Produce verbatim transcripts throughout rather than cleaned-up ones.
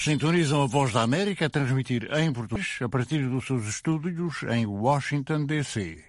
Sintonizam a Voz da América a transmitir em português a partir dos seus estúdios em Washington, D C.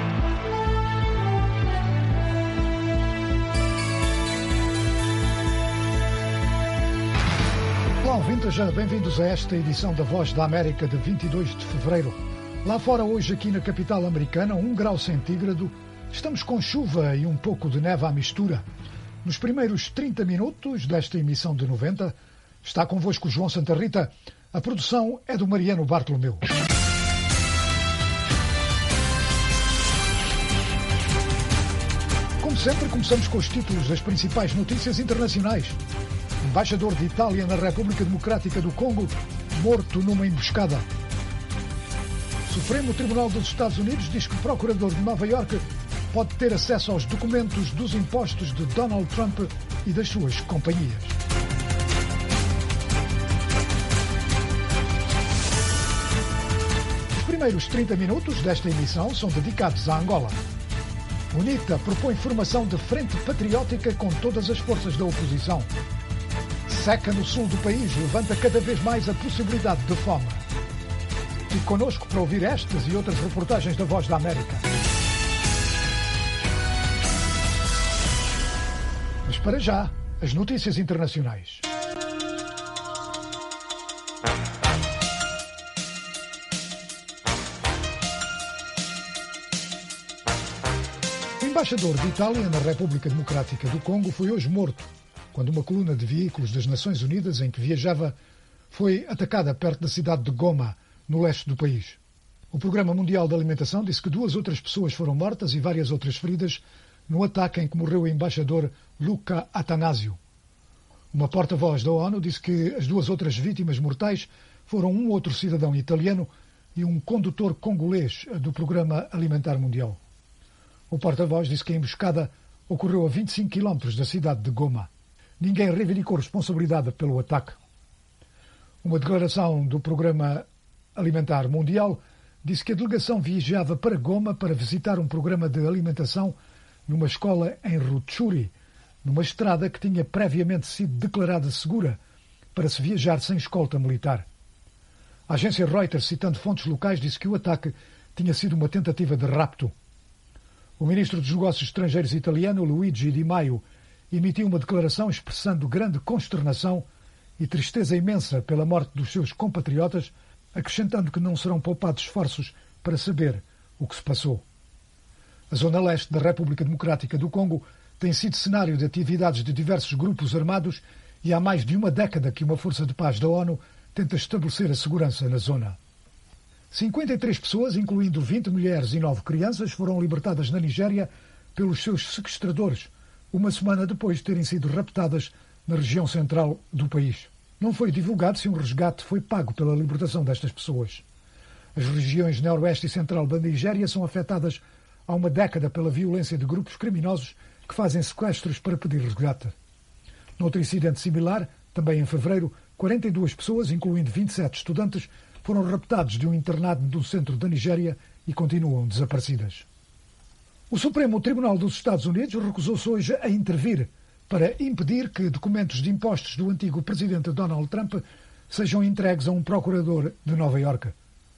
Olá, ouvintes, bem-vindos a esta edição da Voz da América de vinte e dois de fevereiro. Lá fora hoje, aqui na capital americana, um grau centígrado. Estamos com chuva e um pouco de neve à mistura. Nos primeiros trinta minutos desta emissão de noventa, está convosco João Santa Rita. A produção é do Mariano Bartolomeu. Como sempre, começamos com os títulos das principais notícias internacionais. Embaixador de Itália na República Democrática do Congo, morto numa emboscada. Supremo Tribunal dos Estados Unidos diz que o procurador de Nova Iorque pode ter acesso aos documentos dos impostos de Donald Trump e das suas companhias. Os primeiros trinta minutos desta emissão são dedicados a Angola. UNITA propõe formação de frente patriótica com todas as forças da oposição. Seca no sul do país levanta cada vez mais a possibilidade de fome. Fique connosco para ouvir estas e outras reportagens da Voz da América. Mas para já, as notícias internacionais. O embaixador de Itália na República Democrática do Congo foi hoje morto, quando uma coluna de veículos das Nações Unidas em que viajava foi atacada perto da cidade de Goma, no leste do país. O Programa Mundial de Alimentação disse que duas outras pessoas foram mortas e várias outras feridas no ataque em que morreu o embaixador Luca Attanasio. Uma porta-voz da ONU disse que as duas outras vítimas mortais foram um outro cidadão italiano e um condutor congolês do Programa Alimentar Mundial. O porta-voz disse que a emboscada ocorreu a vinte e cinco quilómetros da cidade de Goma. Ninguém reivindicou responsabilidade pelo ataque. Uma declaração do Programa Alimentar Mundial disse que a delegação viajava para Goma para visitar um programa de alimentação numa escola em Rutshuri, numa estrada que tinha previamente sido declarada segura para se viajar sem escolta militar. A agência Reuters, citando fontes locais, disse que o ataque tinha sido uma tentativa de rapto. O ministro dos Negócios Estrangeiros italiano, Luigi Di Maio, emitiu uma declaração expressando grande consternação e tristeza imensa pela morte dos seus compatriotas, acrescentando que não serão poupados esforços para saber o que se passou. A zona leste da República Democrática do Congo tem sido cenário de atividades de diversos grupos armados e há mais de uma década que uma força de paz da ONU tenta estabelecer a segurança na zona. cinquenta e três pessoas, incluindo vinte mulheres e nove crianças, foram libertadas na Nigéria pelos seus sequestradores, uma semana depois de terem sido raptadas na região central do país. Não foi divulgado se um resgate foi pago pela libertação destas pessoas. As regiões noroeste e central da Nigéria são afetadas há uma década pela violência de grupos criminosos que fazem sequestros para pedir resgate. Noutro incidente similar, também em fevereiro, quarenta e duas pessoas, incluindo vinte e sete estudantes, foram raptados de um internado do centro da Nigéria e continuam desaparecidas. O Supremo Tribunal dos Estados Unidos recusou-se hoje a intervir para impedir que documentos de impostos do antigo presidente Donald Trump sejam entregues a um procurador de Nova Iorque.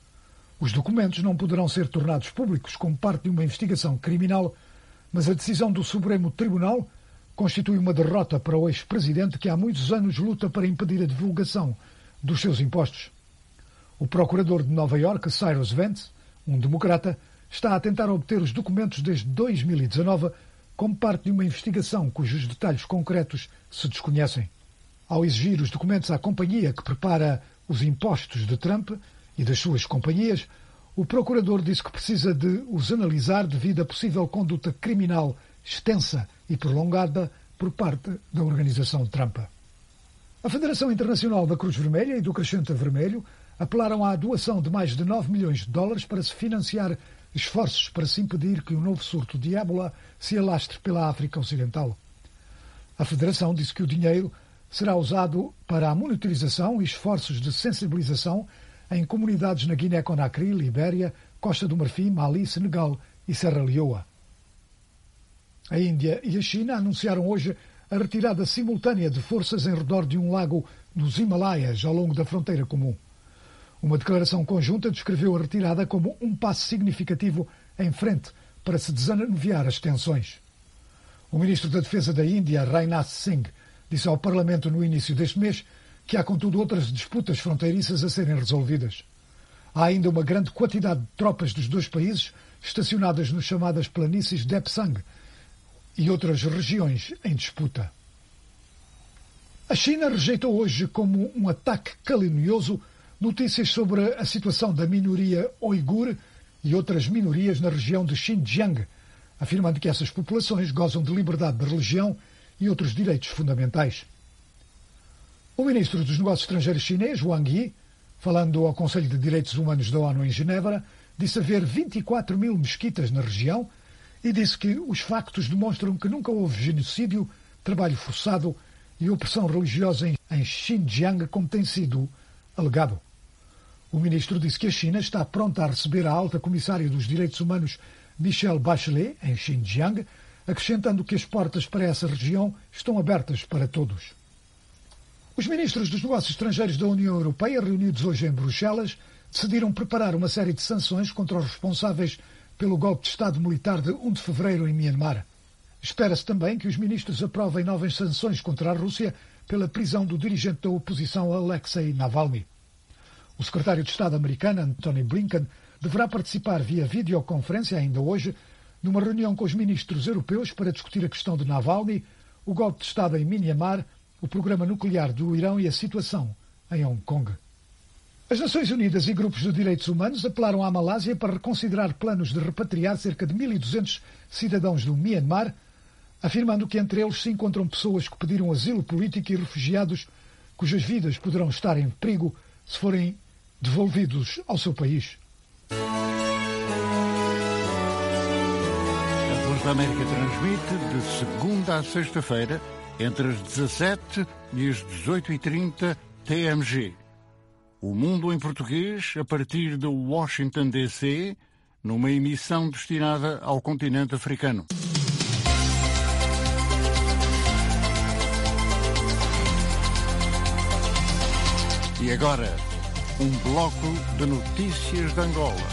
Os documentos não poderão ser tornados públicos como parte de uma investigação criminal, mas a decisão do Supremo Tribunal constitui uma derrota para o ex-presidente que há muitos anos luta para impedir a divulgação dos seus impostos. O procurador de Nova Iorque, Cyrus Vance, um democrata, está a tentar obter os documentos desde dois mil e dezanove como parte de uma investigação cujos detalhes concretos se desconhecem. Ao exigir os documentos à companhia que prepara os impostos de Trump e das suas companhias, o procurador disse que precisa de os analisar devido a possível conduta criminal extensa e prolongada por parte da organização Trump. A Federação Internacional da Cruz Vermelha e do Crescente Vermelho apelaram à doação de mais de nove milhões de dólares para se financiar esforços para se impedir que o novo surto de ébola se alastre pela África Ocidental. A Federação disse que o dinheiro será usado para a monitorização e esforços de sensibilização em comunidades na Guiné-Conakry, Libéria, Costa do Marfim, Mali, Senegal e Serra Leoa. A Índia e a China anunciaram hoje a retirada simultânea de forças em redor de um lago nos Himalaias, ao longo da fronteira comum. Uma declaração conjunta descreveu a retirada como um passo significativo em frente para se desanuviar as tensões. O ministro da Defesa da Índia, Rajnath Singh, disse ao Parlamento no início deste mês que há, contudo, outras disputas fronteiriças a serem resolvidas. Há ainda uma grande quantidade de tropas dos dois países estacionadas nas chamadas planícies de Epsang e outras regiões em disputa. A China rejeitou hoje como um ataque calunioso notícias sobre a situação da minoria uigur e outras minorias na região de Xinjiang, afirmando que essas populações gozam de liberdade de religião e outros direitos fundamentais. O ministro dos Negócios Estrangeiros chinês, Wang Yi, falando ao Conselho de Direitos Humanos da ONU em Genebra, disse haver vinte e quatro mil mesquitas na região e disse que os factos demonstram que nunca houve genocídio, trabalho forçado e opressão religiosa em Xinjiang, como tem sido alegado. O ministro disse que a China está pronta a receber a alta comissária dos direitos humanos Michelle Bachelet, em Xinjiang, acrescentando que as portas para essa região estão abertas para todos. Os ministros dos Negócios Estrangeiros da União Europeia, reunidos hoje em Bruxelas, decidiram preparar uma série de sanções contra os responsáveis pelo golpe de Estado militar de um de fevereiro em Myanmar. Espera-se também que os ministros aprovem novas sanções contra a Rússia pela prisão do dirigente da oposição Alexei Navalny. O secretário de Estado americano, Antony Blinken, deverá participar via videoconferência ainda hoje numa reunião com os ministros europeus para discutir a questão de Navalny, o golpe de Estado em Myanmar, o programa nuclear do Irão e a situação em Hong Kong. As Nações Unidas e grupos de direitos humanos apelaram à Malásia para reconsiderar planos de repatriar cerca de mil e duzentos cidadãos do Myanmar, afirmando que entre eles se encontram pessoas que pediram asilo político e refugiados cujas vidas poderão estar em perigo se forem devolvidos ao seu país. A Voz da América transmite de segunda a sexta-feira entre as dezassete e as dezoito e trinta T M G. O Mundo em Português, a partir de Washington, D C, numa emissão destinada ao continente africano. E agora, um bloco de notícias de Angola.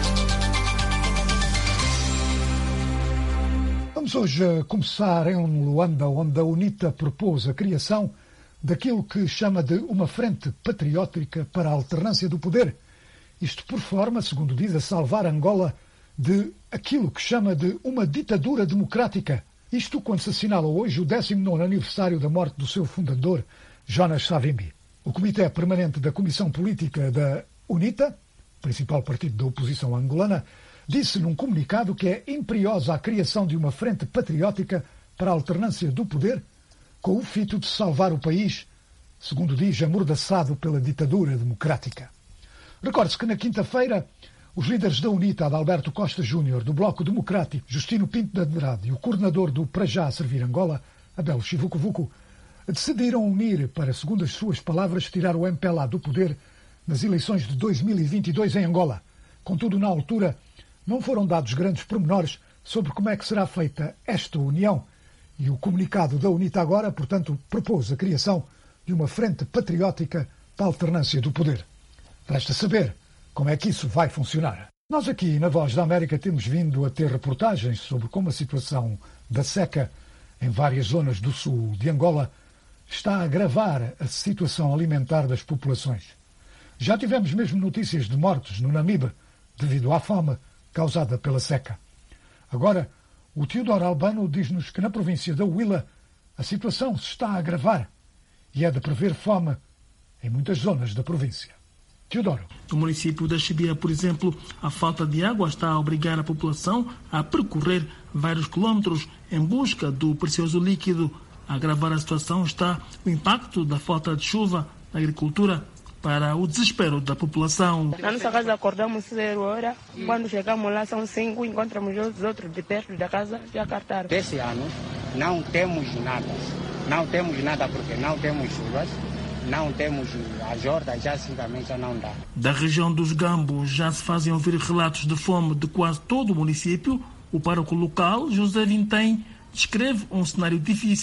Vamos hoje começar em Luanda, onde a UNITA propôs a criação daquilo que chama de uma frente patriótica para a alternância do poder. Isto por forma, segundo diz, a salvar Angola de aquilo que chama de uma ditadura democrática. Isto quando se assinala hoje o décimo nono aniversário da morte do seu fundador, Jonas Savimbi. O Comitê Permanente da Comissão Política da UNITA, principal partido da oposição angolana, disse num comunicado que é imperiosa a criação de uma frente patriótica para a alternância do poder, com o fito de salvar o país, segundo diz, amordaçado pela ditadura democrática. Recorde-se que na quinta-feira os líderes da UNITA, Adalberto Costa Júnior, do Bloco Democrático, Justino Pinto de Andrade e o coordenador do Para Já Servir Angola, Abel Chivucovuco, decidiram unir para, segundo as suas palavras, tirar o M P L A do poder nas eleições de dois mil e vinte e dois em Angola. Contudo, na altura, não foram dados grandes pormenores sobre como é que será feita esta união. E o comunicado da UNITA agora, portanto, propôs a criação de uma frente patriótica para a alternância do poder. Resta saber como é que isso vai funcionar. Nós aqui, na Voz da América, temos vindo a ter reportagens sobre como a situação da seca em várias zonas do sul de Angola está a agravar a situação alimentar das populações. Já tivemos mesmo notícias de mortes no Namibe devido à fome causada pela seca. Agora, o Teodoro Albano diz-nos que na província da Huila a situação se está a agravar e é de prever fome em muitas zonas da província. Teodoro. No município da Chibia, por exemplo, a falta de água está a obrigar a população a percorrer vários quilómetros em busca do precioso líquido. A agravar a situação está o impacto da falta de chuva na agricultura para o desespero da população. Na nossa casa acordamos zero hora, quando chegamos lá são cinco, encontramos os outros de perto da casa já cartaram. Esse ano não temos nada, não temos nada porque não temos chuvas, não temos as hortas, já assim também já não dá. Da região dos Gambos já se fazem ouvir relatos de fome de quase todo o município. O pároco local, José Vintém, descreve um cenário difícil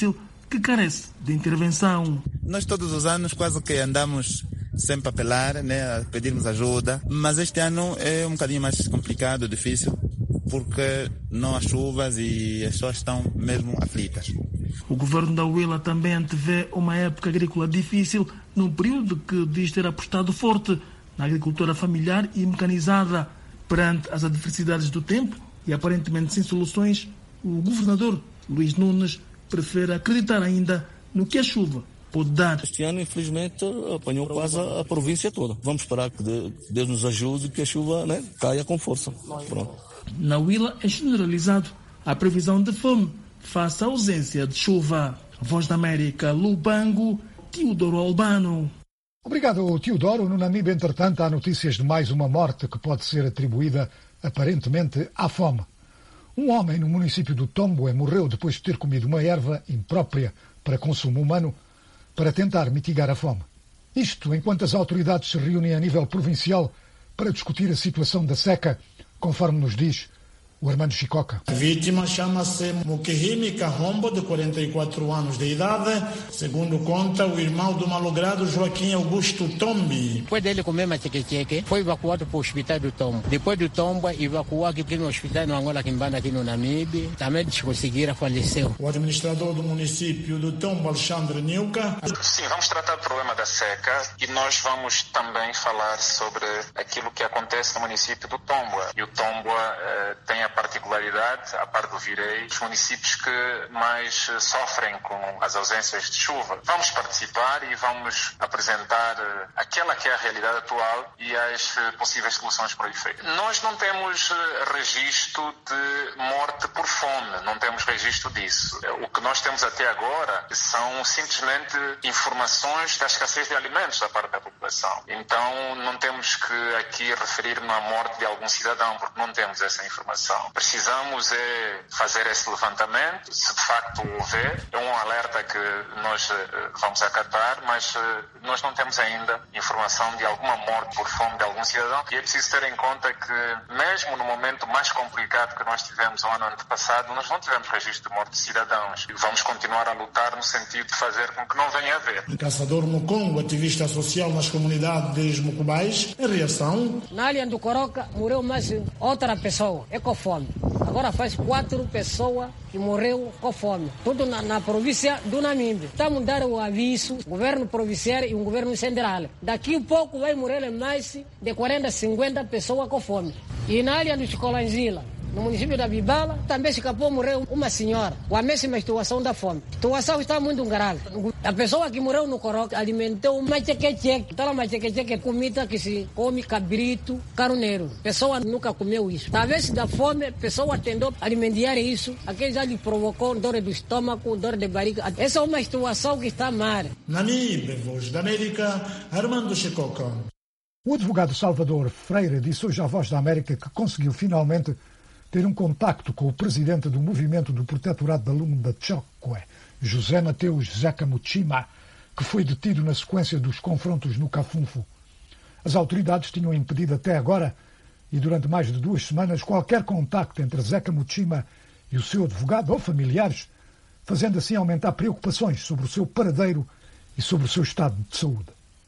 que carece de intervenção. Nós todos os anos quase que andamos sempre a apelar, né, a pedirmos ajuda, mas este ano é um bocadinho mais complicado, difícil, porque não há chuvas e as pessoas estão mesmo aflitas. O governo da Huila também antevê uma época agrícola difícil, num período que diz ter apostado forte na agricultura familiar e mecanizada. Perante as adversidades do tempo e aparentemente sem soluções, o governador Luís Nunes prefere acreditar ainda no que a chuva pode dar. Este ano, infelizmente, apanhou quase a província toda. Vamos esperar que Deus nos ajude e que a chuva, né, caia com força. Pronto. Na Huila é generalizado a previsão de fome face à ausência de chuva. Voz da América, Lubango, Teodoro Albano. Obrigado, Teodoro. No Namibe, entretanto, há notícias de mais uma morte que pode ser atribuída, aparentemente, à fome. Um homem no município do Tomboé morreu depois de ter comido uma erva imprópria para consumo humano para tentar mitigar a fome. Isto enquanto as autoridades se reúnem a nível provincial para discutir a situação da seca, conforme nos diz o Armando Chicoca. A vítima chama-se Mukihimi Kahombo, de quarenta e quatro anos de idade, segundo conta o irmão do malogrado Joaquim Augusto Tombi. Depois dele comer macheque-cheque, foi evacuado para o hospital do Tombo. Depois do Tombo, evacuado aqui no hospital no Angola Quimbanda, aqui no Namibe. Também desconseguiram, faleceu. O administrador do município do Tombo, Alexandre Nilka. Sim, vamos tratar do problema da seca e nós vamos também falar sobre aquilo que acontece no município do Tombo. E o Tombo eh, tem a particularidade, a par do Virei, os municípios que mais sofrem com as ausências de chuva. Vamos participar e vamos apresentar aquela que é a realidade atual e as possíveis soluções para o efeito. Nós não temos registro de morte por fome, não temos registro disso. O que nós temos até agora são simplesmente informações da escassez de alimentos da parte da população. Então não temos que aqui referir uma morte de algum cidadão, porque não temos essa informação. Precisamos é fazer esse levantamento, se de facto houver, é um alerta que nós vamos acatar, mas nós não temos ainda informação de alguma morte por fome de algum cidadão e é preciso ter em conta que mesmo no momento mais complicado que nós tivemos no ano antepassado, nós não tivemos registro de morte de cidadãos e vamos continuar a lutar no sentido de fazer com que não venha a haver. O caçador Mukongo, ativista social nas comunidades mucubais, em reação. Na área do Coroca morreu mais outra pessoa, é com fome. Agora faz quatro pessoas que morreu com fome. Tudo na, na província do Namibe. Estamos dando o aviso, o governo provincial e o governo central. Daqui a pouco vai morrer mais de quarenta, cinquenta pessoas com fome. E na área do Chicolanzila, no município da Bibala, também escapou, morreu uma senhora, com a mesma situação da fome. A situação está muito grave. A pessoa que morreu no Coroca alimentou uma cheque-cheque. Então, uma cheque-cheque é comida que se come cabrito, caroneiro. A pessoa nunca comeu isso. Talvez da fome, a pessoa tentou alimentar isso. Aquele já lhe provocou dor do estômago, dor de barriga. Essa é uma situação que está mal. Namibe, Voz da América, Armando Chicoca. O advogado Salvador Freire disse hoje à Voz da América que conseguiu finalmente ter um contacto com o presidente do movimento do Protetorado da Lunda Chokwe, José Mateus Zeca Muchima, que foi detido na sequência dos confrontos no Cafunfo. As autoridades tinham impedido até agora, e durante mais de duas semanas, qualquer contacto entre Zeca Muchima e o seu advogado ou familiares, fazendo assim aumentar preocupações sobre o seu paradeiro e sobre o seu estado de saúde.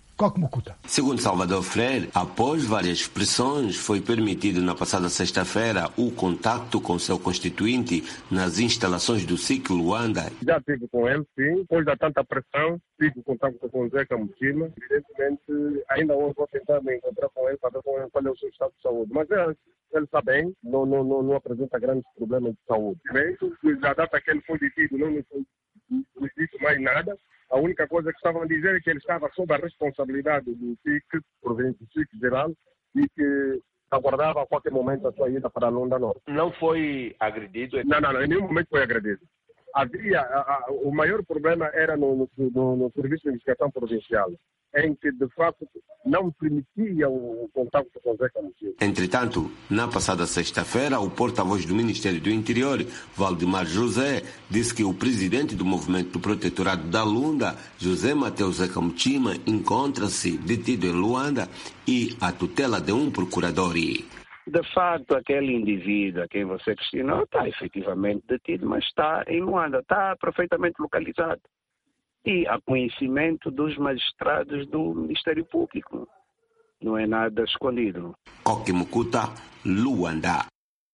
Segundo Salvador Freire, após várias pressões, foi permitido na passada sexta-feira o contacto com seu constituinte nas instalações do S I C Luanda. Já estive com ele, sim. Depois da tanta pressão, tive contato com o Zeca Muchima. Evidentemente, ainda hoje vou tentar me encontrar com ele para ver qual é o seu estado de saúde. Mas ele, ele está bem, não, não, não, não apresenta grandes problemas de saúde. Bem, da data que ele foi detido, não me foi dito mais nada. A única coisa que estavam a dizer é que ele estava sob a responsabilidade do S I C, província do S I C geral, e que aguardava a qualquer momento a sua ida para a Lunda Norte. Não foi agredido? Não, não, não, em nenhum momento foi agredido. Havia, a, a, o maior problema era no, no, no, no Serviço de Investigação Provincial, em que, de fato, não permitia o, o contato com o Zeca Muchima. Entretanto, na passada sexta-feira, o porta-voz do Ministério do Interior, Valdemar José, disse que o presidente do Movimento do Protetorado da Lunda, José Mateus Zeca Muchima, encontra-se detido em Luanda e à tutela de um procurador. de facto, aquele indivíduo a quem você questionou está efetivamente detido, mas está em Luanda, está perfeitamente localizado. E há conhecimento dos magistrados do Ministério Público. Não é nada escondido. Kokimukuta, Luanda.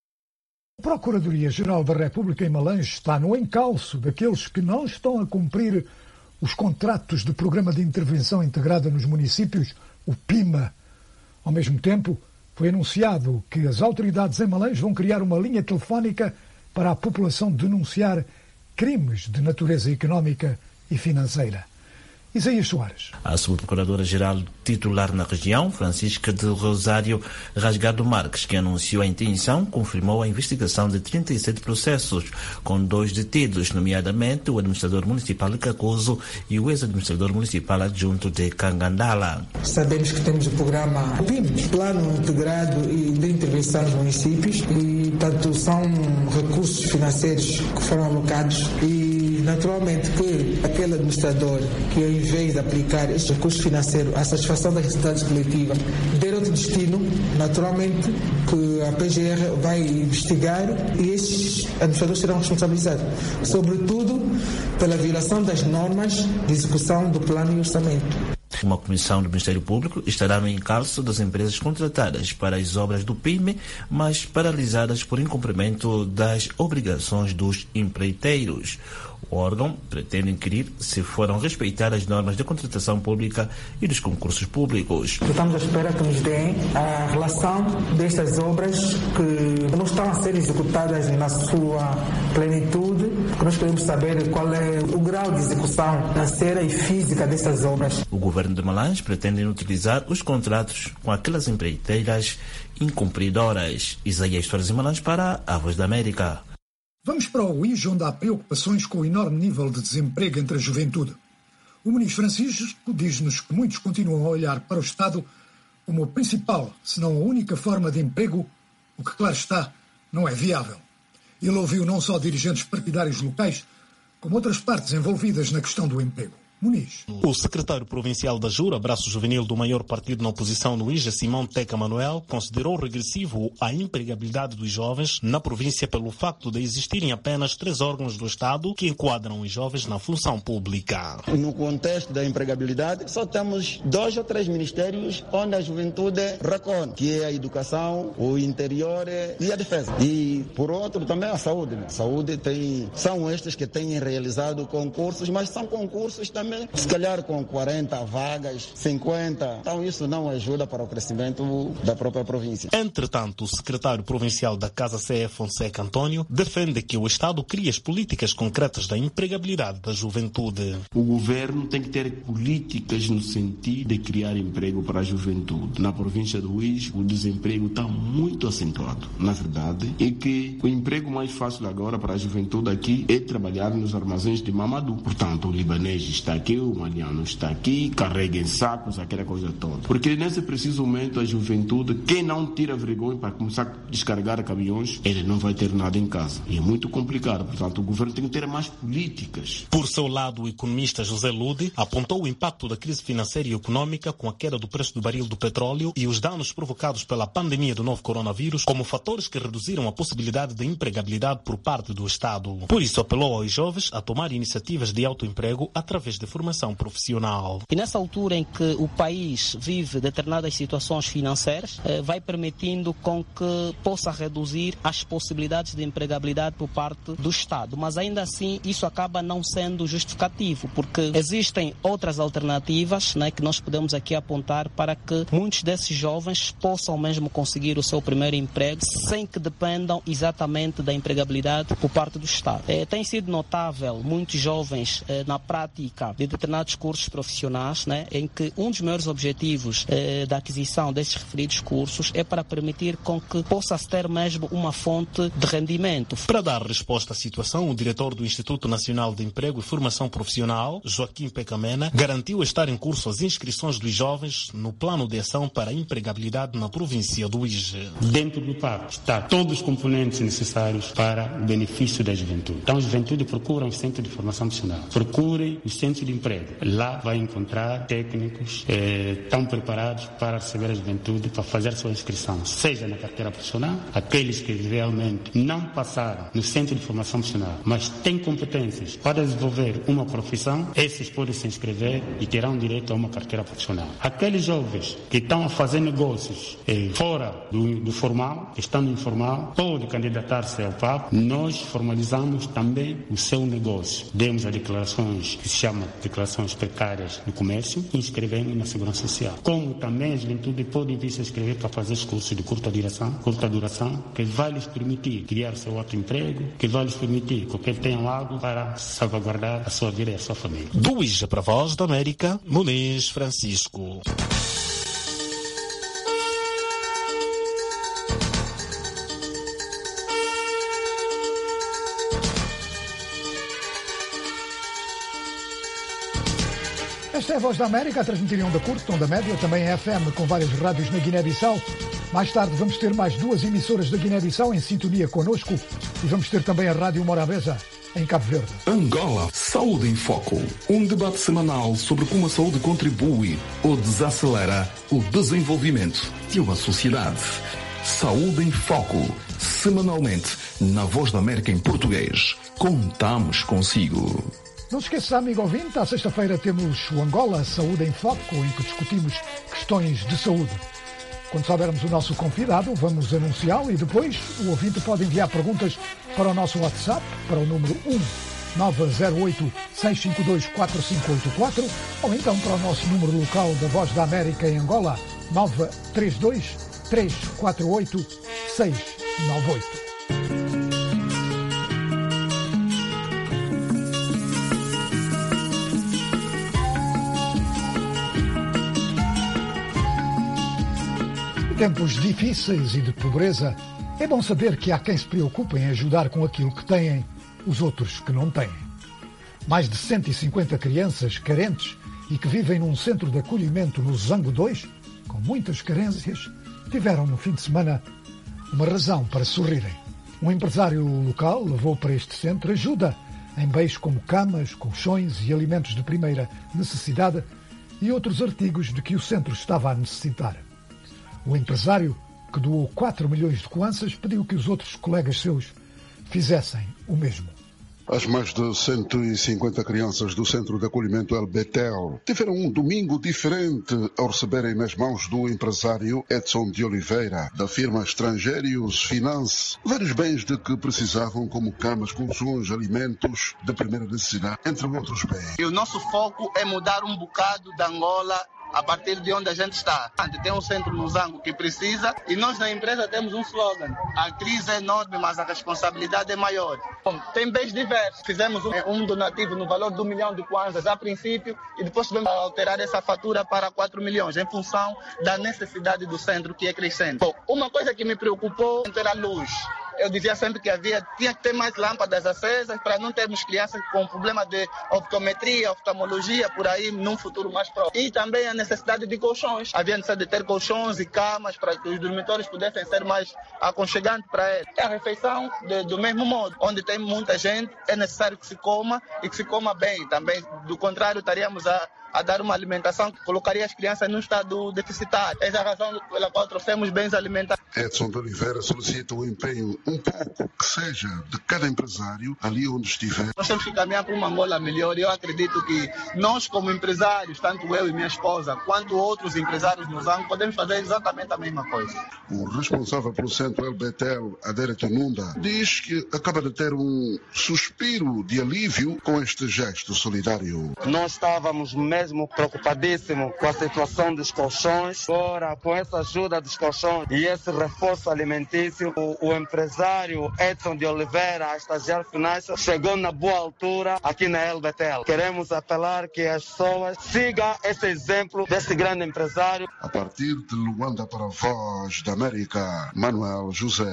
A Procuradoria-Geral da República em Malange está no encalço daqueles que não estão a cumprir os contratos de Programa de Intervenção Integrada nos Municípios, o PIMA. Ao mesmo tempo, foi anunciado que as autoridades em Malange vão criar uma linha telefónica para a população denunciar crimes de natureza económica e financeira. Isaías Soares. A subprocuradora-geral titular na região, Francisca de Rosário Rasgado Marques, que anunciou a intenção, confirmou a investigação de trinta e sete processos, com dois detidos, nomeadamente o administrador municipal de Cacoso e o ex-administrador municipal adjunto de Cangandala. Sabemos que temos o programa P I M, Plano Integrado de Intervenção nos Municípios, e tanto são recursos financeiros que foram alocados e naturalmente que aquele administrador que ao invés de aplicar estes recursos financeiros à satisfação das necessidades coletivas, der outro destino, naturalmente que a P G R vai investigar e esses administradores serão responsabilizados, sobretudo pela violação das normas de execução do plano e orçamento. Uma comissão do Ministério Público estará no encalço das empresas contratadas para as obras do P I M E, mas paralisadas por incumprimento das obrigações dos empreiteiros. O órgão pretende inquirir se foram respeitadas as normas de contratação pública e dos concursos públicos. Estamos à espera que nos deem a relação destas obras que não estão a ser executadas na sua plenitude, porque nós queremos saber qual é o grau de execução financeira e física dessas obras. O governo de Malange pretende utilizar os contratos com aquelas empreiteiras incumpridoras. Isaías Soares, Malange, para a Voz da América. Vamos para o I J, onde há preocupações com o enorme nível de desemprego entre a juventude. O ministro Francisco diz-nos que muitos continuam a olhar para o Estado como a principal, se não a única forma de emprego, o que, claro está, não é viável. Ele ouviu não só dirigentes partidários locais, como outras partes envolvidas na questão do emprego. Muniz. O secretário provincial da Jura, braço juvenil do maior partido na oposição no I J A, Simão Teca Manuel, considerou regressivo a empregabilidade dos jovens na província pelo facto de existirem apenas três órgãos do Estado que enquadram os jovens na função pública. No contexto da empregabilidade, só temos dois ou três ministérios onde a juventude recorre, que é a educação, o interior e a defesa. E, por outro, também a saúde. A saúde tem, são estes que têm realizado concursos, mas são concursos também se calhar com quarenta vagas, cinquenta. Então isso não ajuda para o crescimento da própria província. Entretanto, o secretário provincial da Casa C E, Fonseca Antônio, defende que o Estado crie as políticas concretas da empregabilidade da juventude. O governo tem que ter políticas no sentido de criar emprego para a juventude. Na província do I J A, o desemprego está muito acentuado. Na verdade, é que o emprego mais fácil agora para a juventude aqui é trabalhar nos armazéns de Mamadou. Portanto, o libanês está aqui, o maliano está aqui, carrega em sacos, aquela coisa toda. Porque nesse preciso momento a juventude, quem não tira vergonha para começar a descarregar caminhões, ele não vai ter nada em casa. E é muito complicado, portanto o governo tem que ter mais políticas. Por seu lado, o economista José Lude apontou o impacto da crise financeira e econômica com a queda do preço do barril do petróleo e os danos provocados pela pandemia do novo coronavírus como fatores que reduziram a possibilidade de empregabilidade por parte do Estado. Por isso apelou aos jovens a tomar iniciativas de autoemprego através de formação profissional. E nessa altura em que o país vive determinadas situações financeiras, eh, vai permitindo com que possa reduzir as possibilidades de empregabilidade por parte do Estado. Mas ainda assim isso acaba não sendo justificativo, porque existem outras alternativas, né, que nós podemos aqui apontar para que muitos desses jovens possam mesmo conseguir o seu primeiro emprego sem que dependam exatamente da empregabilidade por parte do Estado. Eh, tem sido notável muitos jovens eh, na prática de determinados cursos profissionais, né, em que um dos maiores objetivos eh, da aquisição desses referidos cursos é para permitir com que possa ter mesmo uma fonte de rendimento. Para dar resposta à situação, o diretor do Instituto Nacional de Emprego e Formação Profissional, Joaquim Pecamena, garantiu estar em curso as inscrições dos jovens no Plano de Ação para a Empregabilidade na província do I J A. Dentro do P A P está todos os componentes necessários para o benefício da juventude. Então a juventude procura um centro de formação profissional, procurem os centros de emprego. Lá vai encontrar técnicos eh, tão preparados para receber a juventude, para fazer sua inscrição, seja na carteira profissional, aqueles que realmente não passaram no centro de formação profissional, mas têm competências para desenvolver uma profissão, esses podem se inscrever e terão direito a uma carteira profissional. Aqueles jovens que estão a fazer negócios eh, fora do, do formal, que estão no informal, podem candidatar-se ao P A P. Nós formalizamos também o seu negócio. Demos as declarações que se chamam declarações precárias no comércio e inscrevemos na Segurança Social. Como também a juventude pode vir se inscrever para fazer os cursos de curta duração, curta duração, que vai lhes permitir criar seu outro emprego, que vai lhes permitir que tenham algo para salvaguardar a sua vida e a sua família. Do I J A para a Voz da América, Muniz Francisco. Esta é a Voz da América, a transmitir em onda curta, onda média, também é F M, com várias rádios na Guiné-Bissau. Mais tarde vamos ter mais duas emissoras da Guiné-Bissau em sintonia connosco e vamos ter também a Rádio Morabeza, em Cabo Verde. Angola, Saúde em Foco. Um debate semanal sobre como a saúde contribui ou desacelera o desenvolvimento de uma sociedade. Saúde em Foco, semanalmente, na Voz da América em português. Contamos consigo. Não se esqueça, amigo ouvinte, à sexta-feira temos o Angola Saúde em Foco, em que discutimos questões de saúde. Quando soubermos o nosso convidado, vamos anunciá-lo e depois o ouvinte pode enviar perguntas para o nosso WhatsApp, para o número um nove zero oito, seis cinco dois, quatro cinco oito quatro ou então para o nosso número local da Voz da América em Angola, nove três dois, três quatro oito, seis nove oito. Em tempos difíceis e de pobreza, é bom saber que há quem se preocupe em ajudar com aquilo que têm os outros que não têm. Mais de cento e cinquenta crianças carentes e que vivem num centro de acolhimento no Zango dois, com muitas carências, tiveram no fim de semana uma razão para sorrirem. Um empresário local levou para este centro ajuda em bens como camas, colchões e alimentos de primeira necessidade e outros artigos de que o centro estava a necessitar. O empresário, que doou quatro milhões de kwanzas, pediu que os outros colegas seus fizessem o mesmo. As mais de cento e cinquenta crianças do Centro de Acolhimento El Betel tiveram um domingo diferente ao receberem nas mãos do empresário Edson de Oliveira, da firma Estrangeiros Finance, vários bens de que precisavam, como camas, colchões, alimentos de primeira necessidade, entre outros bens. E o nosso foco é mudar um bocado da Angola a partir de onde a gente está. Tem um centro no Zango que precisa e nós na empresa temos um slogan: a crise é enorme, mas a responsabilidade é maior. Bom, tem bens diversos. Fizemos um, um donativo no valor de um milhão de kwanzas a princípio e depois tivemos a alterar essa fatura para quatro milhões em função da necessidade do centro, que é crescente. Bom, uma coisa que me preocupou era a luz. Eu dizia sempre que havia, tinha que ter mais lâmpadas acesas para não termos crianças com problema de optometria, oftalmologia, por aí, num futuro mais próximo. E também a necessidade de colchões. Havia necessidade de ter colchões e camas para que os dormitórios pudessem ser mais aconchegantes para eles. A refeição, de, do mesmo modo, onde tem muita gente, é necessário que se coma e que se coma bem também. Do contrário, estaríamos a a dar uma alimentação que colocaria as crianças num estado deficitário. Essa é a razão pela qual trouxemos bens alimentares. Edson de Oliveira solicita o empenho um pouco que seja de cada empresário ali onde estiver. Nós temos que caminhar para uma Angola melhor e eu acredito que nós, como empresários, tanto eu e minha esposa, quanto outros empresários no Zango, podemos fazer exatamente a mesma coisa. O responsável pelo Centro El Betel, Adere Tenunda, diz que acaba de ter um suspiro de alívio com este gesto solidário. Nós estávamos mesmo preocupadíssimo com a situação dos colchões. Agora, com essa ajuda dos colchões e esse reforço alimentício, o, o empresário Edson de Oliveira, a estagiário financeiro, chegou na boa altura aqui na El Betel. Queremos apelar que as pessoas sigam esse exemplo desse grande empresário. A partir de Luanda para a Voz da América, Manuel José.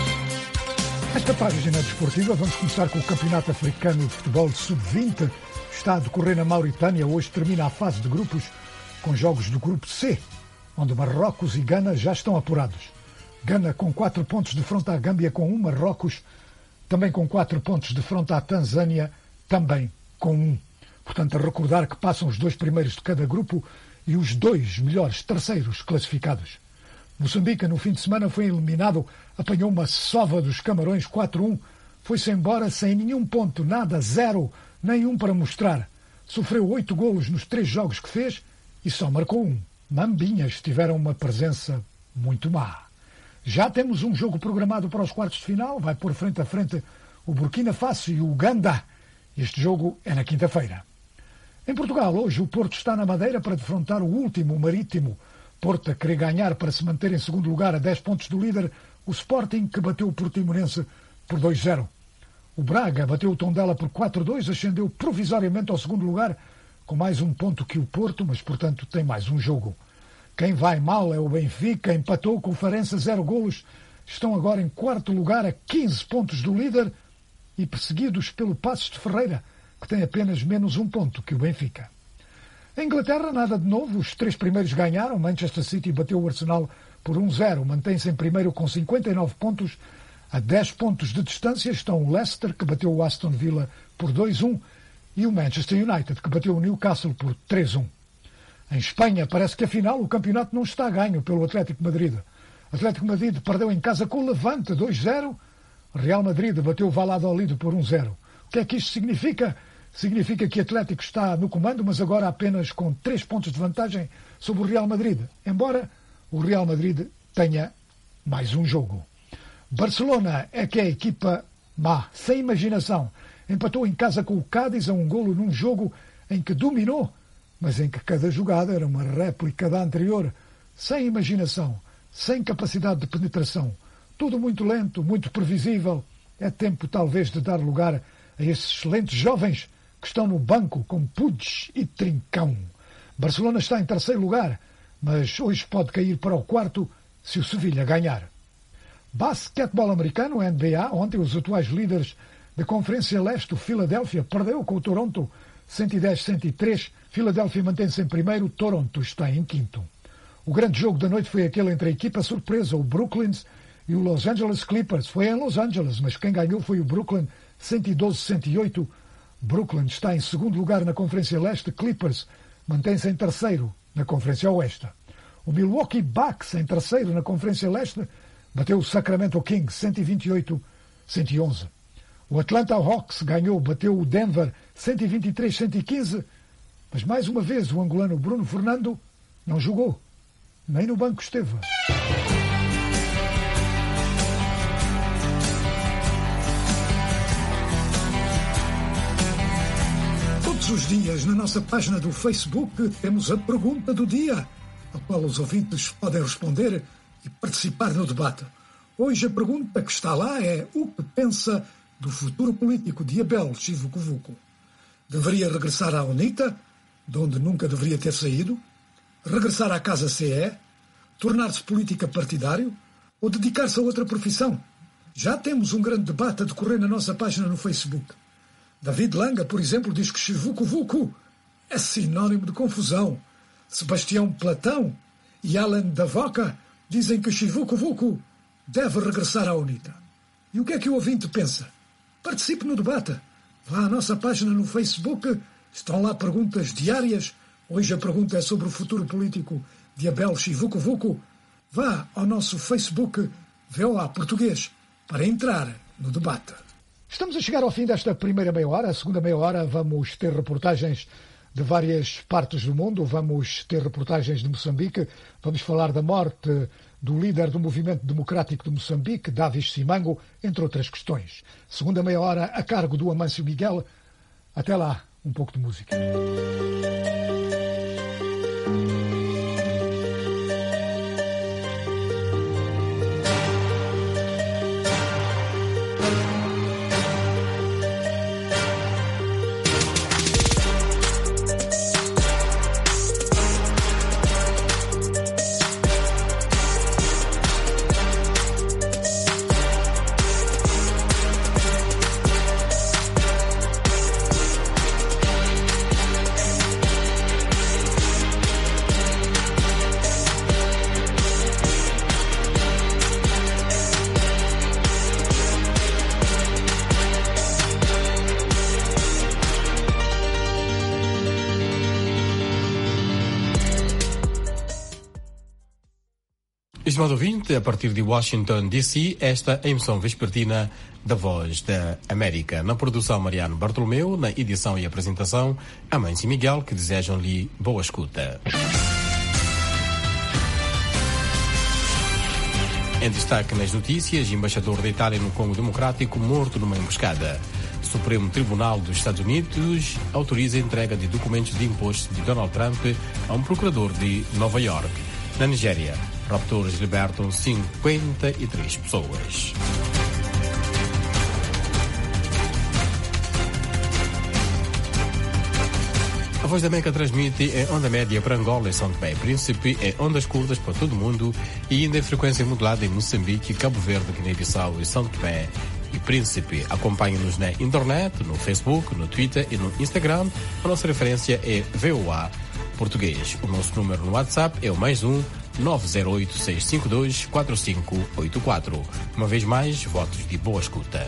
Esta página desportiva, vamos começar com o Campeonato Africano de Futebol sub vinte. está a decorrer na Mauritânia. Hoje termina a fase de grupos com jogos do grupo C, onde Marrocos e Gana já estão apurados. Gana com quatro pontos de fronte à Gâmbia com um, Marrocos também com quatro pontos de fronte à Tanzânia, também com um. Portanto, a recordar que passam os dois primeiros de cada grupo e os dois melhores terceiros classificados. Moçambique, no fim de semana, foi eliminado, apanhou uma sova dos Camarões quatro a um, foi-se embora sem nenhum ponto, nada, zero, nenhum para mostrar. Sofreu oito golos nos três jogos que fez e só marcou um. Mambinhas tiveram uma presença muito má. Já temos um jogo programado para os quartos de final, vai pôr frente a frente o Burkina Faso e o Uganda. Este jogo é na quinta-feira. Em Portugal, hoje o Porto está na Madeira para defrontar o último, o Marítimo. Porto a querer ganhar para se manter em segundo lugar a dez pontos do líder, o Sporting, que bateu o Portimonense por dois a zero. O Braga bateu o Tondela por quatro a dois, ascendeu provisoriamente ao segundo lugar, com mais um ponto que o Porto, mas, portanto, tem mais um jogo. Quem vai mal é o Benfica, empatou com o Farense zero golos, estão agora em quarto lugar a quinze pontos do líder e perseguidos pelo Passos de Ferreira, que tem apenas menos um ponto que o Benfica. Em Inglaterra, nada de novo, os três primeiros ganharam, Manchester City bateu o Arsenal por um a zero, mantém-se em primeiro com cinquenta e nove pontos, a dez pontos de distância estão o Leicester, que bateu o Aston Villa por dois a um, e o Manchester United, que bateu o Newcastle por três a um. Em Espanha, parece que afinal o campeonato não está ganho pelo Atlético de Madrid. Atlético de Madrid perdeu em casa com o Levante dois a zero, Real Madrid bateu o Valladolid por um a zero. O que é que isto significa? Significa que o Atlético está no comando, mas agora apenas com três pontos de vantagem sobre o Real Madrid, embora o Real Madrid tenha mais um jogo. Barcelona é que é a equipa má, sem imaginação. Empatou em casa com o Cádiz a um golo num jogo em que dominou, mas em que cada jogada era uma réplica da anterior, sem imaginação, sem capacidade de penetração. Tudo muito lento, muito previsível. É tempo, talvez, de dar lugar a esses excelentes jovens que estão no banco com Puig e Trincão. Barcelona está em terceiro lugar, mas hoje pode cair para o quarto se o Sevilha ganhar. Basquetebol americano, N B A, ontem os atuais líderes da Conferência Leste, o Philadelphia, perdeu com o Toronto cento e dez a cento e três. Philadelphia mantém-se em primeiro, Toronto está em quinto. O grande jogo da noite foi aquele entre a equipa surpresa, o Brooklyn, e o Los Angeles Clippers. Foi em Los Angeles, mas quem ganhou foi o Brooklyn, cento e doze a cento e oito. Brooklyn está em segundo lugar na Conferência Leste, Clippers mantém-se em terceiro na Conferência Oeste. O Milwaukee Bucks, em terceiro na Conferência Leste, bateu o Sacramento Kings, cento e vinte e oito a cento e onze. O Atlanta Hawks ganhou, bateu o Denver, cento e vinte e três a cento e quinze, mas mais uma vez o angolano Bruno Fernando não jogou, nem no banco esteve. Todos os dias, na nossa página do Facebook, temos a pergunta do dia, a qual os ouvintes podem responder e participar no debate. Hoje a pergunta que está lá é: o que pensa do futuro político de Abel Chivucovuco? Deveria regressar à UNITA, de onde nunca deveria ter saído? Regressar à Casa C E? Tornar-se política partidário? Ou dedicar-se a outra profissão? Já temos um grande debate a decorrer na nossa página no Facebook. David Langa, por exemplo, diz que Chivucovuco é sinónimo de confusão. Sebastião Platão e Alan Davoca dizem que Chivucovuco deve regressar à UNITA. E o que é que o ouvinte pensa? Participe no debate. Vá à nossa página no Facebook. Estão lá perguntas diárias. Hoje a pergunta é sobre o futuro político de Abel Chivucovuco. Vá ao nosso Facebook V O A Português para entrar no debate. Estamos a chegar ao fim desta primeira meia hora. A segunda meia hora vamos ter reportagens de várias partes do mundo. Vamos ter reportagens de Moçambique. Vamos falar da morte do líder do Movimento Democrático de Moçambique, Davis Simango, entre outras questões. Segunda meia hora a cargo do Amâncio Miguel. Até lá, um pouco de música. Estimado ouvinte, a partir de Washington, D C, esta é a emissão vespertina da Voz da América. Na produção, Mariano Bartolomeu, na edição e apresentação, Amâncio Miguel, que desejam-lhe boa escuta. Em destaque nas notícias, embaixador da Itália no Congo Democrático morto numa emboscada. Supremo Tribunal dos Estados Unidos autoriza a entrega de documentos de imposto de Donald Trump a um procurador de Nova York. Na Nigéria, raptores libertam cinquenta e três pessoas. A Voz da América transmite em onda média para Angola e São Tomé e Príncipe, em ondas curtas para todo o mundo e ainda em frequência modulada em Moçambique, Cabo Verde, Guiné-Bissau e São Tomé e Príncipe. Acompanhe-nos na internet, no Facebook, no Twitter e no Instagram. A nossa referência é V O A Português. O nosso número no WhatsApp é o mais um nove zero oito seis cinco dois quatro cinco oito quatro. Uma vez mais, votos de boa escuta.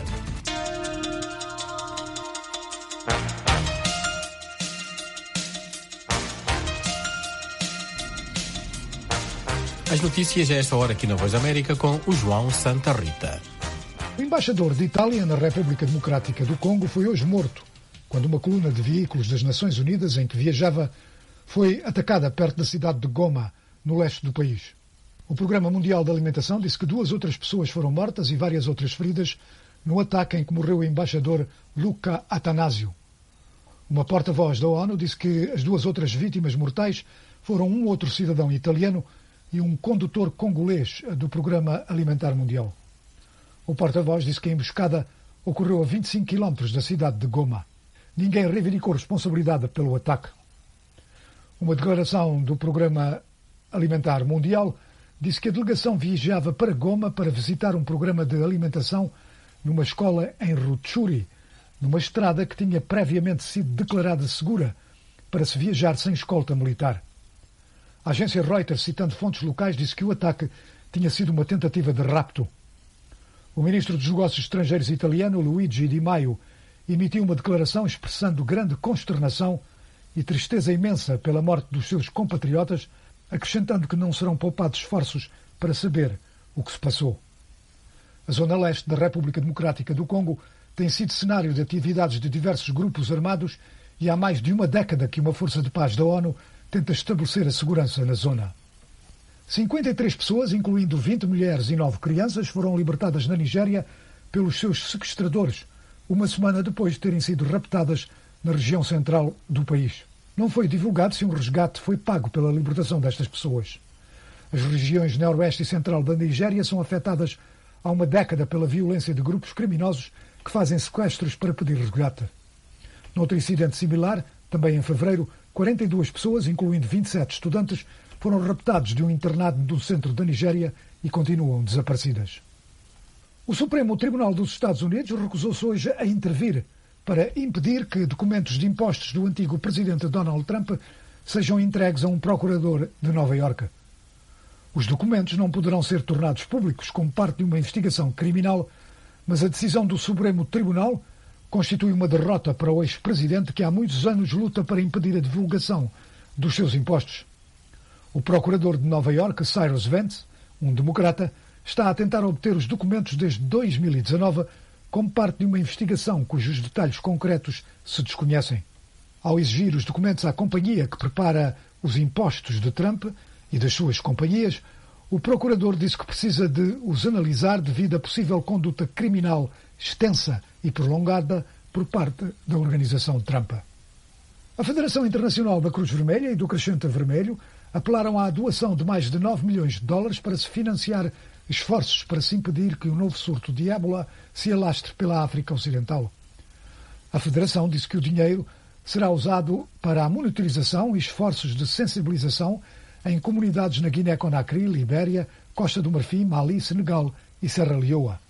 As notícias a esta hora aqui na Voz da América com o João Santa Rita. O embaixador de Itália na República Democrática do Congo foi hoje morto, quando uma coluna de veículos das Nações Unidas em que viajava foi atacada perto da cidade de Goma, no leste do país. O Programa Mundial da Alimentação disse que duas outras pessoas foram mortas e várias outras feridas no ataque em que morreu o embaixador Luca Atanasio. Uma porta-voz da ONU disse que as duas outras vítimas mortais foram um outro cidadão italiano e um condutor congolês do Programa Alimentar Mundial. O porta-voz disse que a emboscada ocorreu a vinte e cinco quilómetros da cidade de Goma. Ninguém reivindicou responsabilidade pelo ataque. Uma declaração do Programa Alimentar Mundial disse que a delegação viajava para Goma para visitar um programa de alimentação numa escola em Rutshuri, numa estrada que tinha previamente sido declarada segura para se viajar sem escolta militar. A agência Reuters, citando fontes locais, disse que o ataque tinha sido uma tentativa de rapto. O ministro dos Negócios Estrangeiros italiano, Luigi Di Maio, emitiu uma declaração expressando grande consternação e tristeza imensa pela morte dos seus compatriotas, acrescentando que não serão poupados esforços para saber o que se passou. A zona leste da República Democrática do Congo tem sido cenário de atividades de diversos grupos armados e há mais de uma década que uma força de paz da ONU tenta estabelecer a segurança na zona. cinquenta e três pessoas, incluindo vinte mulheres e nove crianças, foram libertadas na Nigéria pelos seus sequestradores, uma semana depois de terem sido raptadas na região central do país. Não foi divulgado se um resgate foi pago pela libertação destas pessoas. As regiões noroeste e central da Nigéria são afetadas há uma década pela violência de grupos criminosos que fazem sequestros para pedir resgate. Noutro incidente similar, também em fevereiro, quarenta e duas pessoas, incluindo vinte e sete estudantes, foram raptados de um internado do centro da Nigéria e continuam desaparecidas. O Supremo Tribunal dos Estados Unidos recusou-se hoje a intervir para impedir que documentos de impostos do antigo presidente Donald Trump sejam entregues a um procurador de Nova Iorque. Os documentos não poderão ser tornados públicos como parte de uma investigação criminal, mas a decisão do Supremo Tribunal constitui uma derrota para o ex-presidente que há muitos anos luta para impedir a divulgação dos seus impostos. O procurador de Nova Iorque, Cyrus Vance, um democrata, está a tentar obter os documentos desde dois mil e dezanove como parte de uma investigação cujos detalhes concretos se desconhecem. Ao exigir os documentos à companhia que prepara os impostos de Trump e das suas companhias, o procurador disse que precisa de os analisar devido a possível conduta criminal extensa e prolongada por parte da organização Trump. A Federação Internacional da Cruz Vermelha e do Crescente Vermelho apelaram à doação de mais de nove milhões de dólares para se financiar esforços para se impedir que o novo surto de ébola se alastre pela África Ocidental. A Federação disse que o dinheiro será usado para a monitorização e esforços de sensibilização em comunidades na Guiné-Conakry, Libéria, Costa do Marfim, Mali, Senegal e Serra Leoa.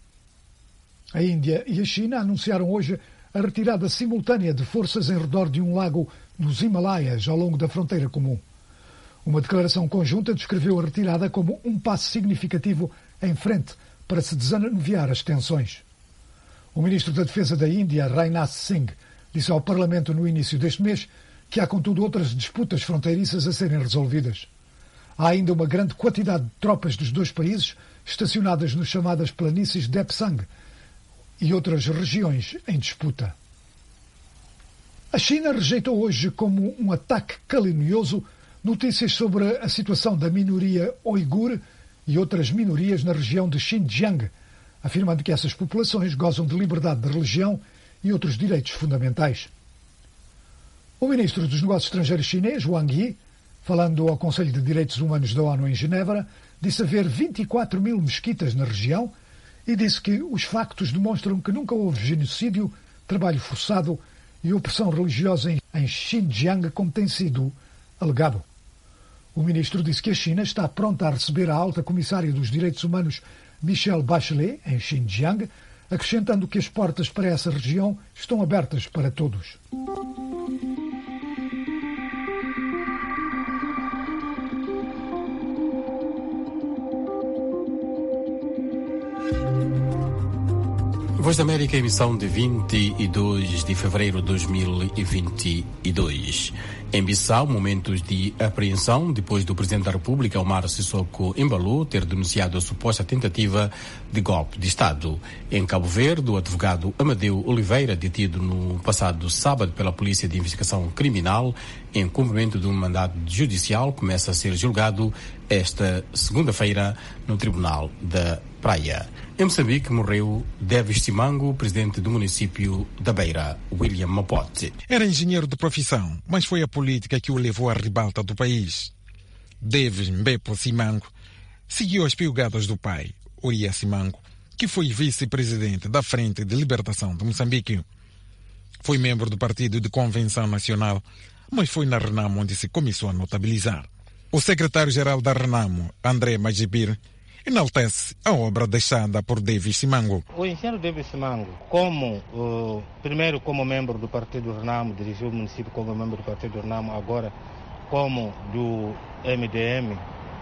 A Índia e a China anunciaram hoje a retirada simultânea de forças em redor de um lago nos Himalaias, ao longo da fronteira comum. Uma declaração conjunta descreveu a retirada como um passo significativo em frente para se desanuviar as tensões. O ministro da Defesa da Índia, Rajnath Singh, disse ao Parlamento no início deste mês que há, contudo, outras disputas fronteiriças a serem resolvidas. Há ainda uma grande quantidade de tropas dos dois países estacionadas nas chamadas planícies de Epsang e outras regiões em disputa. A China rejeitou hoje como um ataque calunioso notícias sobre a situação da minoria uigur e outras minorias na região de Xinjiang, afirmando que essas populações gozam de liberdade de religião e outros direitos fundamentais. O ministro dos Negócios Estrangeiros chinês, Wang Yi, falando ao Conselho de Direitos Humanos da ONU em Genebra, disse haver vinte e quatro mil mesquitas na região e disse que os factos demonstram que nunca houve genocídio, trabalho forçado e opressão religiosa em Xinjiang, como tem sido alegado. O ministro disse que a China está pronta a receber a alta comissária dos direitos humanos Michelle Bachelet em Xinjiang, acrescentando que as portas para essa região estão abertas para todos. Voz da América, emissão de vinte e dois de fevereiro de dois mil e vinte e dois. Em Bissau, momentos de apreensão depois do Presidente da República, Omar Sissoko Embalou, ter denunciado a suposta tentativa de golpe de Estado. Em Cabo Verde, o advogado Amadeu Oliveira, detido no passado sábado pela Polícia de Investigação Criminal, em cumprimento de um mandado judicial, começa a ser julgado esta segunda-feira no Tribunal da Praia. Em Moçambique, morreu Davis Simango, presidente do município da Beira, William Mapote. Era engenheiro de profissão, mas foi a política que o levou à ribalta do país. Davis Mbepo Simango seguiu as piugadas do pai, Uria Simango, que foi vice-presidente da Frente de Libertação de Moçambique. Foi membro do Partido de Convenção Nacional, mas foi na Renamo onde se começou a notabilizar. O secretário-geral da Renamo, André Magibir, enaltece a obra deixada por Davis Simango. O engenheiro Davis Simango, como, uh, primeiro como membro do Partido Renamo, dirigiu o município como membro do Partido Renamo, agora como do M D M,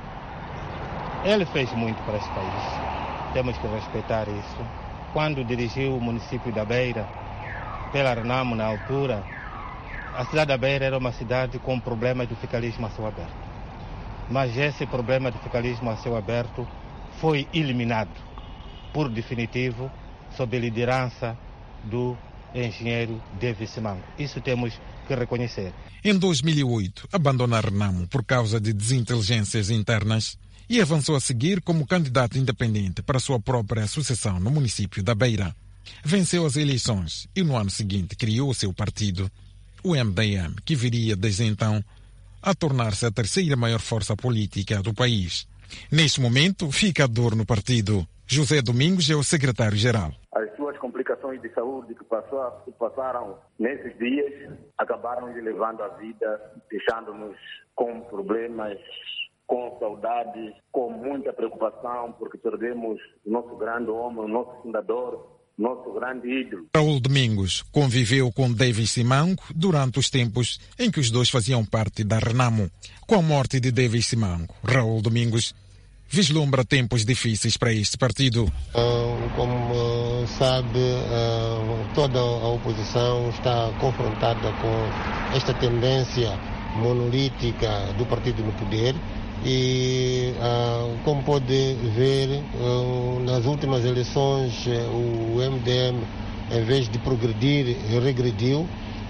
ele fez muito para este país. Temos que respeitar isso. Quando dirigiu o município da Beira, pela Renamo na altura, a cidade da Beira era uma cidade com problemas de fiscalismo a céu aberto. Mas esse problema de fiscalismo a céu aberto foi eliminado, por definitivo, sob a liderança do engenheiro Davis Simango. Isso temos que reconhecer. Em dois mil e oito, abandonou a Renamo por causa de desinteligências internas e avançou a seguir como candidato independente para sua própria sucessão no município da Beira. Venceu as eleições e no ano seguinte criou seu partido, o M D M, que viria desde então a tornar-se a terceira maior força política do país. Neste momento, fica a dor no partido. José Domingos é o secretário-geral. As suas complicações de saúde que, passou, que passaram nesses dias acabaram lhe levando a vida, deixando-nos com problemas, com saudades, com muita preocupação, porque perdemos o nosso grande homem, o nosso fundador, nosso grande ídolo. Raul Domingos conviveu com Davis Simango durante os tempos em que os dois faziam parte da Renamo. Com a morte de Davis Simango, Raul Domingos vislumbra tempos difíceis para este partido. Uh, como uh, sabe, uh, toda a oposição está confrontada com esta tendência monolítica do partido no poder. E, uh, como pode ver, uh, nas últimas eleições, uh, o M D M, em vez de progredir, regrediu.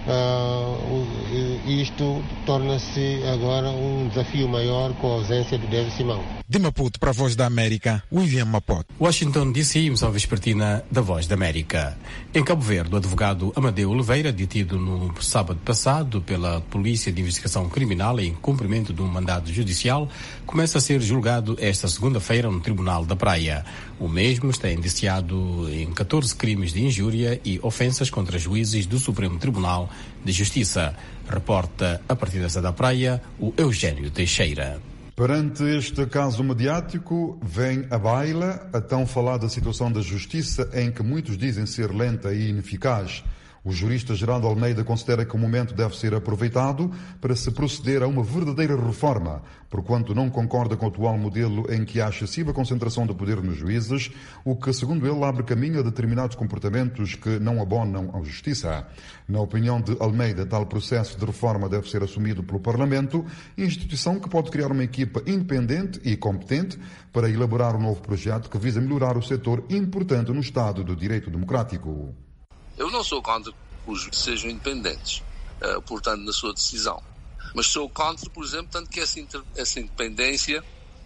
Uh, isto torna-se agora um desafio maior com a ausência de Davis Simango. De Maputo para a Voz da América, William Mapote. Washington, D C, emissão vespertina da Voz da América. Em Cabo Verde, o advogado Amadeu Oliveira, detido no sábado passado pela Polícia de Investigação Criminal em cumprimento de um mandado judicial, começa a ser julgado esta segunda-feira no Tribunal da Praia. O mesmo está indiciado em catorze crimes de injúria e ofensas contra juízes do Supremo Tribunal de Justiça. Reporta, a partir dessa da Praia, o Eugênio Teixeira. Perante este caso mediático, vem à baila a tão falada situação da justiça em que muitos dizem ser lenta e ineficaz. O jurista Geraldo Almeida considera que o momento deve ser aproveitado para se proceder a uma verdadeira reforma, porquanto não concorda com o atual modelo em que há excessiva concentração de poder nos juízes, o que, segundo ele, abre caminho a determinados comportamentos que não abonam à justiça. Na opinião de Almeida, tal processo de reforma deve ser assumido pelo Parlamento, instituição que pode criar uma equipa independente e competente para elaborar um novo projeto que visa melhorar o setor importante no Estado do Direito Democrático. Eu não sou contra que os juízes sejam independentes, uh, portanto, na sua decisão. Mas sou contra, por exemplo, tanto que essa, inter- essa independência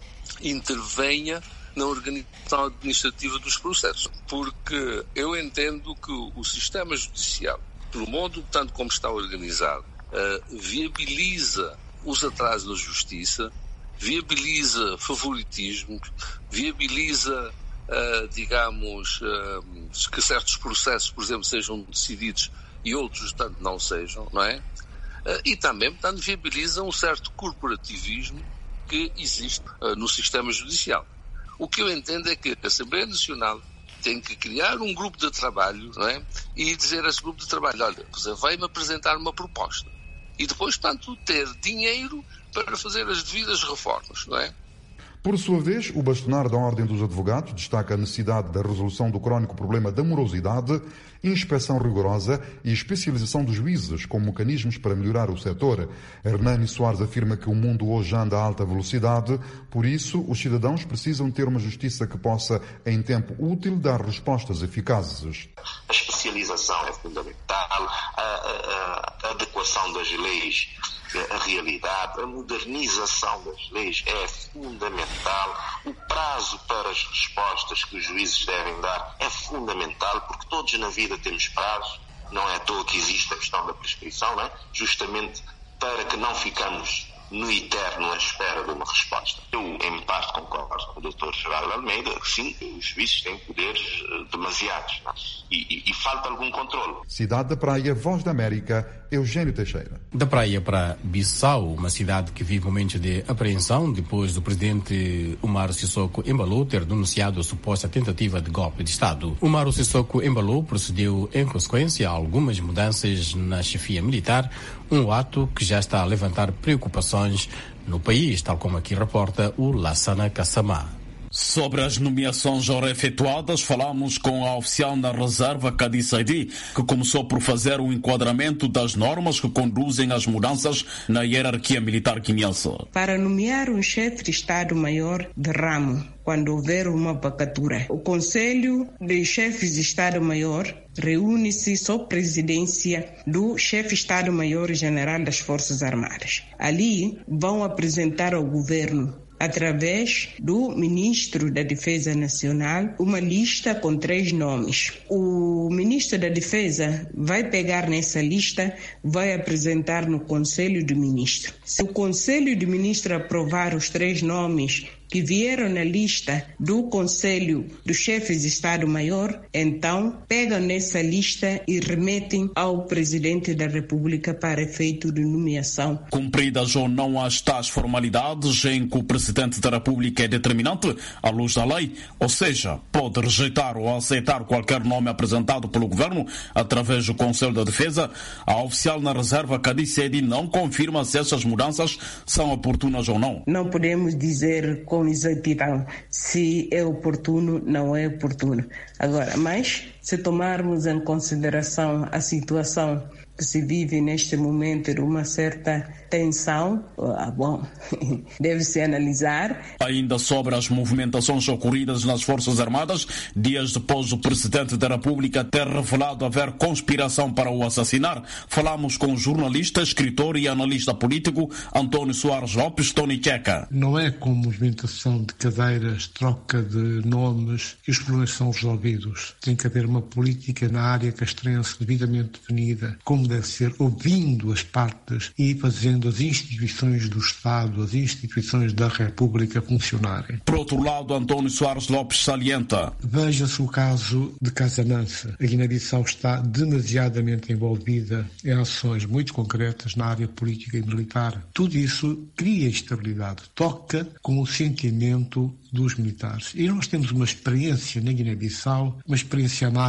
intervenha na organização administrativa dos processos. Porque eu entendo que o sistema judicial, pelo modo tanto como está organizado, uh, viabiliza os atrasos na justiça, viabiliza favoritismo, viabiliza, uh, digamos, uh, que certos processos, por exemplo, sejam decididos e outros, tanto, não sejam, não é? Uh, e também, portanto, viabiliza um certo corporativismo que existe uh, no sistema judicial. O que eu entendo é que a Assembleia Nacional tem que criar um grupo de trabalho, não é? E dizer a esse grupo de trabalho, olha, você vai-me apresentar uma proposta. E depois, portanto, ter dinheiro para fazer as devidas reformas, não é? Por sua vez, o bastonário da Ordem dos Advogados destaca a necessidade da resolução do crónico problema da morosidade, inspeção rigorosa e especialização dos juízes como mecanismos para melhorar o setor. Hernani Soares afirma que o mundo hoje anda a alta velocidade, por isso os cidadãos precisam ter uma justiça que possa, em tempo útil, dar respostas eficazes. A especialização é fundamental, a, a, a adequação das leis à realidade, a modernização das leis é fundamental, o prazo para as respostas que os juízes devem dar é fundamental, porque todos na vida temos prazos, não é à toa que existe a questão da prescrição, não é? Justamente para que não ficamos no eterno à espera de uma resposta. Eu, em parte, concordo com o doutor Geraldo Almeida, que sim, os juízes têm poderes demasiados, não é? e, e, e falta algum controle. Cidade da Praia, Voz da América, Eugênio Teixeira. Da Praia para Bissau, uma cidade que vive momentos de apreensão depois do presidente Umaro Sissoko Embalo ter denunciado a suposta tentativa de golpe de Estado. Umaro Sissoko Embalo procedeu em consequência a algumas mudanças na chefia militar, um ato que já está a levantar preocupações no país, tal como aqui reporta o Lassana Kassamá. Sobre as nomeações já efetuadas, falamos com a oficial na reserva Kadi Saidi, que começou por fazer o enquadramento das normas que conduzem às mudanças na hierarquia militar guineense. Para nomear um chefe de Estado-Maior de ramo, quando houver uma vacatura, o Conselho de Chefes de Estado-Maior reúne-se sob presidência do chefe de Estado-Maior-General das Forças Armadas. Ali vão apresentar ao governo, através do Ministro da Defesa Nacional, uma lista com três nomes. O Ministro da Defesa vai pegar nessa lista, vai apresentar no Conselho de Ministros. Se o Conselho de Ministros aprovar os três nomes que vieram na lista do Conselho dos Chefes de Estado-Maior, então pegam nessa lista e remetem ao Presidente da República para efeito de nomeação. Cumpridas ou não as tais formalidades em que o Presidente da República é determinante à luz da lei, ou seja, pode rejeitar ou aceitar qualquer nome apresentado pelo Governo através do Conselho da Defesa, a oficial na reserva Kadi Saidi não confirma se essas mudanças são oportunas ou não. Não podemos dizer com exatidão se é oportuno, não é oportuno. Agora, mas se tomarmos em consideração a situação que se vive neste momento de uma certa tensão, ah, bom, deve-se analisar. Ainda sobre as movimentações ocorridas nas Forças Armadas, dias depois do Presidente da República ter revelado haver conspiração para o assassinar, falamos com o jornalista, escritor e analista político António Soares Lopes, Tony Checa. Não é com movimentação de cadeiras, troca de nomes, que os problemas são resolvidos. Tem que haver uma política na área castrense devidamente definida, como deve ser, ouvindo as partes e fazendo as instituições do Estado, as instituições da República funcionarem. Por outro lado, António Soares Lopes salienta. Veja-se o caso de Casamance. A Guiné-Bissau está demasiadamente envolvida em ações muito concretas na área política e militar. Tudo isso cria estabilidade, toca com o sentimento dos militares. E nós temos uma experiência na Guiné-Bissau, uma experiência amarga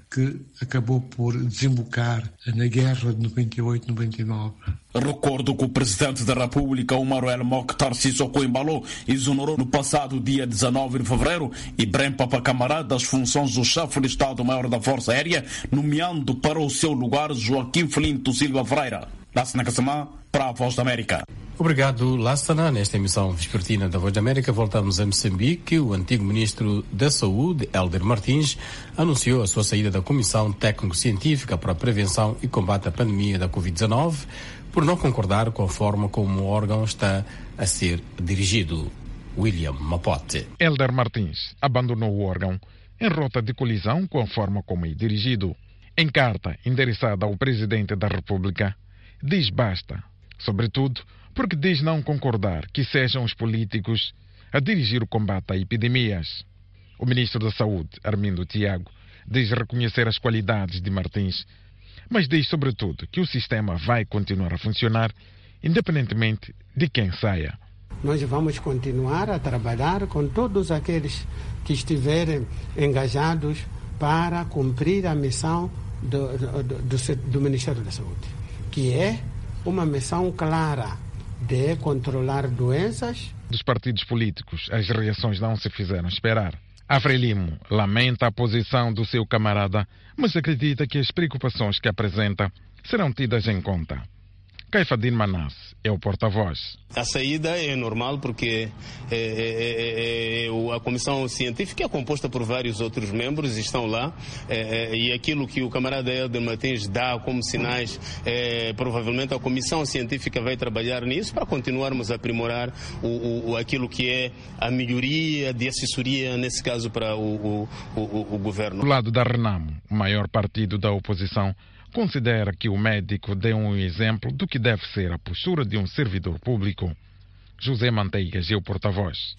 que acabou por desembocar na guerra de noventa e oito noventa e nove. Recordo que o presidente da República, Omar El Mokhtar Sissoko Embalo, exonerou no passado dia dezenove de fevereiro Ibrahim Papa Camará das funções do chefe de Estado-Maior da Força Aérea, nomeando para o seu lugar Joaquim Felinto Silva Freira. Lassana Kassamá, para a Voz da América. Obrigado, Lassana. Nesta emissão vespertina da Voz da América, voltamos a Moçambique. O antigo ministro da Saúde, Hélder Martins, anunciou a sua saída da Comissão Técnico-Científica para a Prevenção e Combate à Pandemia da covid dezenove, por não concordar com a forma como o órgão está a ser dirigido. William Mapote. Hélder Martins abandonou o órgão em rota de colisão com a forma como é dirigido. Em carta endereçada ao Presidente da República, diz basta, sobretudo porque diz não concordar que sejam os políticos a dirigir o combate a epidemias. O Ministro da Saúde, Armindo Tiago, diz reconhecer as qualidades de Martins, mas diz sobretudo que o sistema vai continuar a funcionar independentemente de quem saia. Nós vamos continuar a trabalhar com todos aqueles que estiverem engajados para cumprir a missão do, do, do, do Ministério da Saúde, que é uma missão clara de controlar doenças. Dos partidos políticos, as reações não se fizeram esperar. A Frelimo lamenta a posição do seu camarada, mas acredita que as preocupações que apresenta serão tidas em conta. Caifadine Manasse é o porta-voz. A saída é normal porque é, é, é, é, a comissão científica é composta por vários outros membros, estão lá, é, e aquilo que o camarada Hélder Martins dá como sinais, é, provavelmente a comissão científica vai trabalhar nisso para continuarmos a aprimorar o, o, aquilo que é a melhoria de assessoria, nesse caso, para o, o, o, o governo. Do lado da Renamo, o maior partido da oposição, considera que o médico deu um exemplo do que deve ser a postura de um servidor público. José Manteigas é o porta-voz.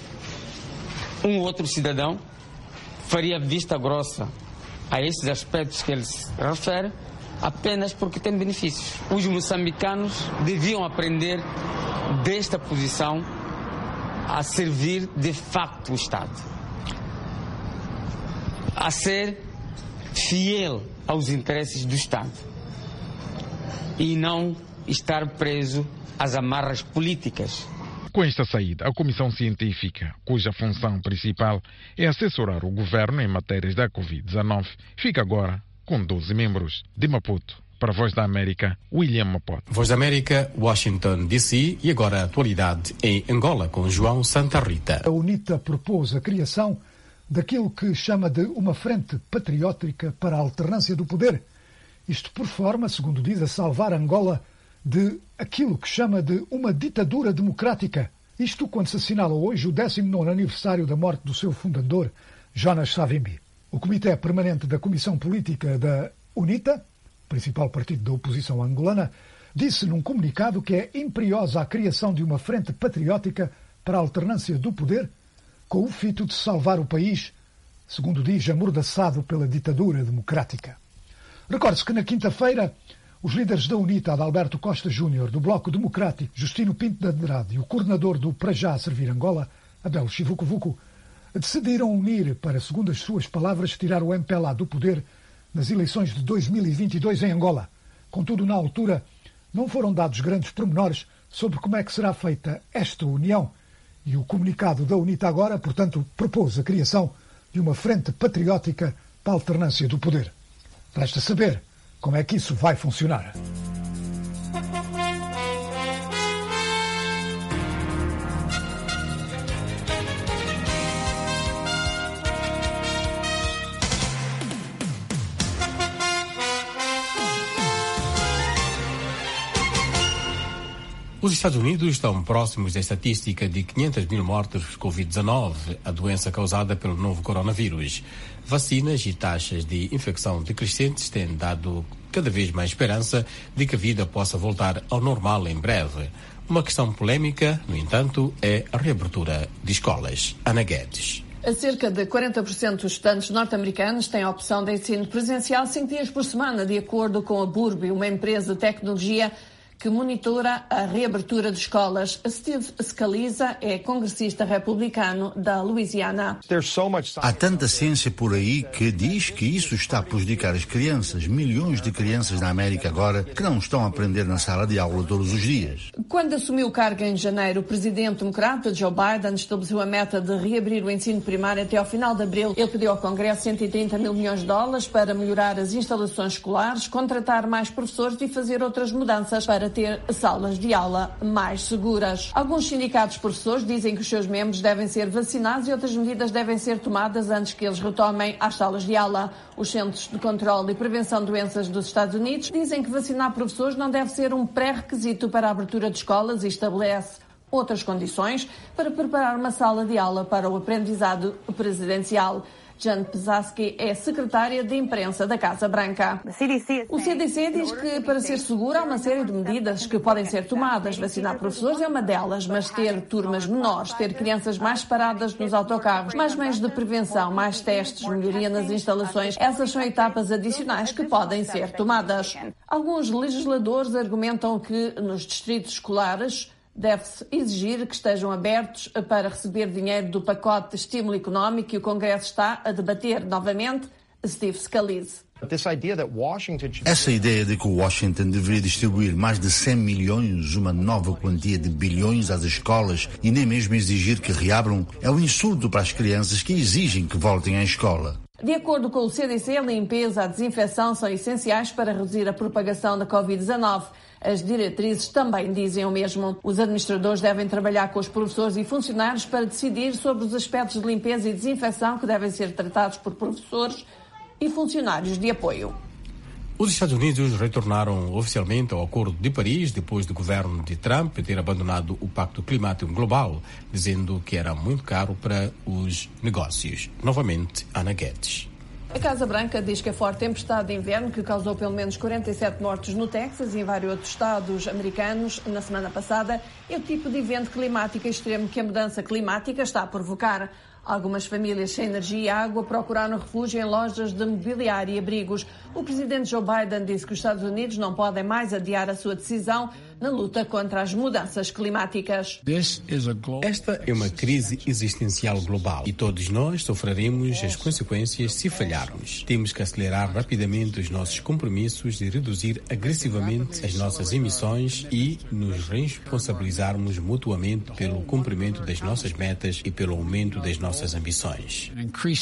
Um outro cidadão faria vista grossa a esses aspectos que ele se refere apenas porque tem benefícios. Os moçambicanos deviam aprender desta posição a servir de facto o Estado, a ser fiel aos interesses do Estado e não estar preso às amarras políticas. Com esta saída, a Comissão Científica, cuja função principal é assessorar o governo em matérias da covid dezenove, fica agora com doze membros. De Maputo, para a Voz da América, William Mapote. Voz da América, Washington, D C, e agora a atualidade em Angola, com João Santa Rita. A UNITA propôs a criação daquilo que chama de uma frente patriótica para a alternância do poder. Isto por forma, segundo diz, a salvar Angola de aquilo que chama de uma ditadura democrática. Isto quando se assinala hoje o décimo nono aniversário da morte do seu fundador, Jonas Savimbi. O Comitê Permanente da Comissão Política da UNITA, principal partido da oposição angolana, disse num comunicado que é imperiosa a criação de uma frente patriótica para a alternância do poder, com o fito de salvar o país, segundo diz, amordaçado pela ditadura democrática. Recorde-se que na quinta-feira os líderes da UNITA, Adalberto Costa Júnior, do Bloco Democrático, Justino Pinto de Andrade e o coordenador do Para Já Servir Angola, Abel Chivucovuco, decidiram unir para, segundo as suas palavras, tirar o M P L A do poder nas eleições de dois mil e vinte e dois em Angola. Contudo, na altura, não foram dados grandes pormenores sobre como é que será feita esta união. E o comunicado da UNITA agora, portanto, propôs a criação de uma frente patriótica para a alternância do poder. Resta saber como é que isso vai funcionar. Os Estados Unidos estão próximos da estatística de quinhentos mil mortes por covid dezenove, a doença causada pelo novo coronavírus. Vacinas e taxas de infecção decrescentes têm dado cada vez mais esperança de que a vida possa voltar ao normal em breve. Uma questão polémica, no entanto, é a reabertura de escolas. Ana Guedes. Cerca de quarenta por cento dos estudantes norte-americanos têm a opção de ensino presencial cinco dias por semana, de acordo com a Burby, uma empresa de tecnologia que monitora a reabertura de escolas. Steve Scalise é congressista republicano da Louisiana. Há tanta ciência por aí que diz que isso está a prejudicar as crianças. Milhões de crianças na América agora que não estão a aprender na sala de aula todos os dias. Quando assumiu o cargo em janeiro, o presidente democrata Joe Biden estabeleceu a meta de reabrir o ensino primário até ao final de abril. Ele pediu ao Congresso cento e trinta mil milhões de dólares para melhorar as instalações escolares, contratar mais professores e fazer outras mudanças para ter salas de aula mais seguras. Alguns sindicatos de professores dizem que os seus membros devem ser vacinados e outras medidas devem ser tomadas antes que eles retomem às salas de aula. Os Centros de Controlo e Prevenção de Doenças dos Estados Unidos dizem que vacinar professores não deve ser um pré-requisito para a abertura de escolas e estabelece outras condições para preparar uma sala de aula para o aprendizado presidencial. Jan Psaki é secretária de imprensa da Casa Branca. O C D C diz que para ser seguro há uma série de medidas que podem ser tomadas. Vacinar professores é uma delas, mas ter turmas menores, ter crianças mais separadas nos autocarros, mais meios de prevenção, mais testes, melhoria nas instalações, essas são etapas adicionais que podem ser tomadas. Alguns legisladores argumentam que nos distritos escolares deve-se exigir que estejam abertos para receber dinheiro do pacote de estímulo económico que o Congresso está a debater novamente. Steve Scalise. Essa ideia de que Washington deveria distribuir mais de cem milhões, uma nova quantia de bilhões às escolas e nem mesmo exigir que reabram, é um insulto para as crianças que exigem que voltem à escola. De acordo com o C D C, a limpeza e a desinfecção são essenciais para reduzir a propagação da covid dezenove. As diretrizes também dizem o mesmo. Os administradores devem trabalhar com os professores e funcionários para decidir sobre os aspectos de limpeza e desinfecção que devem ser tratados por professores e funcionários de apoio. Os Estados Unidos retornaram oficialmente ao Acordo de Paris depois do governo de Trump ter abandonado o Pacto Climático Global, dizendo que era muito caro para os negócios. Novamente, Ana Guedes. A Casa Branca diz que a forte tempestade de inverno, que causou pelo menos quarenta e sete mortos no Texas e em vários outros estados americanos na semana passada, é o tipo de evento climático extremo que a mudança climática está a provocar. Algumas famílias sem energia e água procuraram refúgio em lojas de mobiliário e abrigos. O presidente Joe Biden disse que os Estados Unidos não podem mais adiar a sua decisão na luta contra as mudanças climáticas. Esta é uma crise existencial global e todos nós sofreremos as consequências se falharmos. Temos que acelerar rapidamente os nossos compromissos e reduzir agressivamente as nossas emissões e nos responsabilizarmos mutuamente pelo cumprimento das nossas metas e pelo aumento das nossas ambições.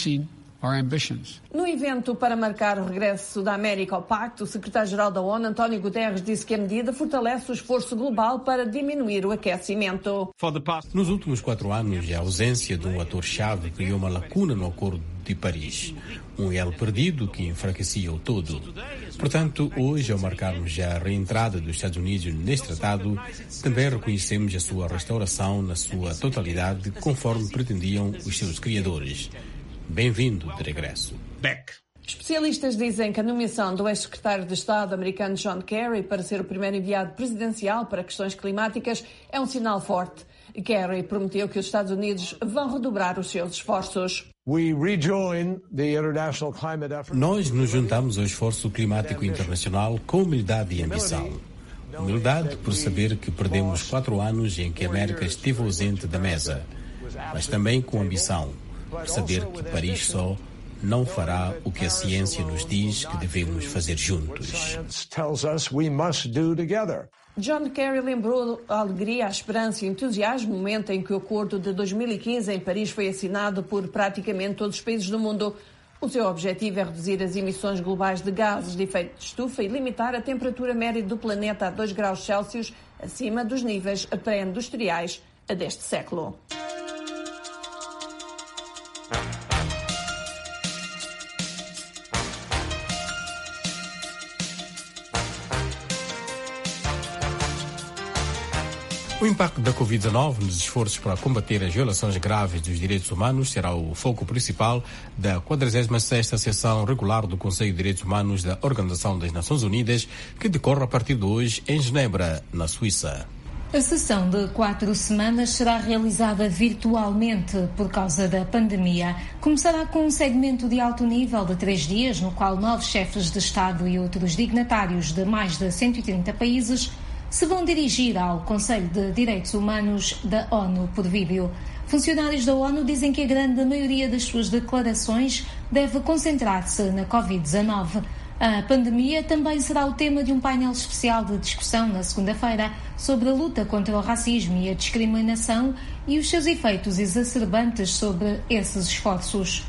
No evento para marcar o regresso da América ao Pacto, o secretário-geral da ONU, António Guterres, disse que a medida fortalece o esforço global para diminuir o aquecimento. Nos últimos quatro anos, a ausência de um ator-chave criou uma lacuna no Acordo de Paris, um elo perdido que enfraquecia o todo. Portanto, hoje, ao marcarmos a reentrada dos Estados Unidos neste tratado, também reconhecemos a sua restauração na sua totalidade, conforme pretendiam os seus criadores. Bem-vindo de regresso. Beck. Especialistas dizem que a nomeação do ex-secretário de Estado americano John Kerry para ser o primeiro enviado presidencial para questões climáticas é um sinal forte. Kerry prometeu que os Estados Unidos vão redobrar os seus esforços. Nós nos juntamos ao esforço climático internacional com humildade e ambição. Humildade por saber que perdemos quatro anos em que a América esteve ausente da mesa, mas também com ambição. Saber que Paris só não fará o que a ciência nos diz que devemos fazer juntos. John Kerry lembrou a alegria, a esperança e o entusiasmo no momento em que o acordo de dois mil e quinze em Paris foi assinado por praticamente todos os países do mundo. O seu objetivo é reduzir as emissões globais de gases de efeito de estufa e limitar a temperatura média do planeta a dois graus Celsius acima dos níveis pré-industriais deste século. O impacto da covid dezenove nos esforços para combater as violações graves dos direitos humanos será o foco principal da quadragésima sexta sessão regular do Conselho de Direitos Humanos da Organização das Nações Unidas, que decorre a partir de hoje em Genebra, na Suíça. A sessão de quatro semanas será realizada virtualmente por causa da pandemia. Começará com um segmento de alto nível de três dias, no qual nove chefes de Estado e outros dignatários de mais de cento e trinta países se vão dirigir ao Conselho de Direitos Humanos da ONU por vídeo. Funcionários da ONU dizem que a grande maioria das suas declarações deve concentrar-se na covid dezanove. A pandemia também será o tema de um painel especial de discussão na segunda-feira sobre a luta contra o racismo e a discriminação e os seus efeitos exacerbantes sobre esses esforços.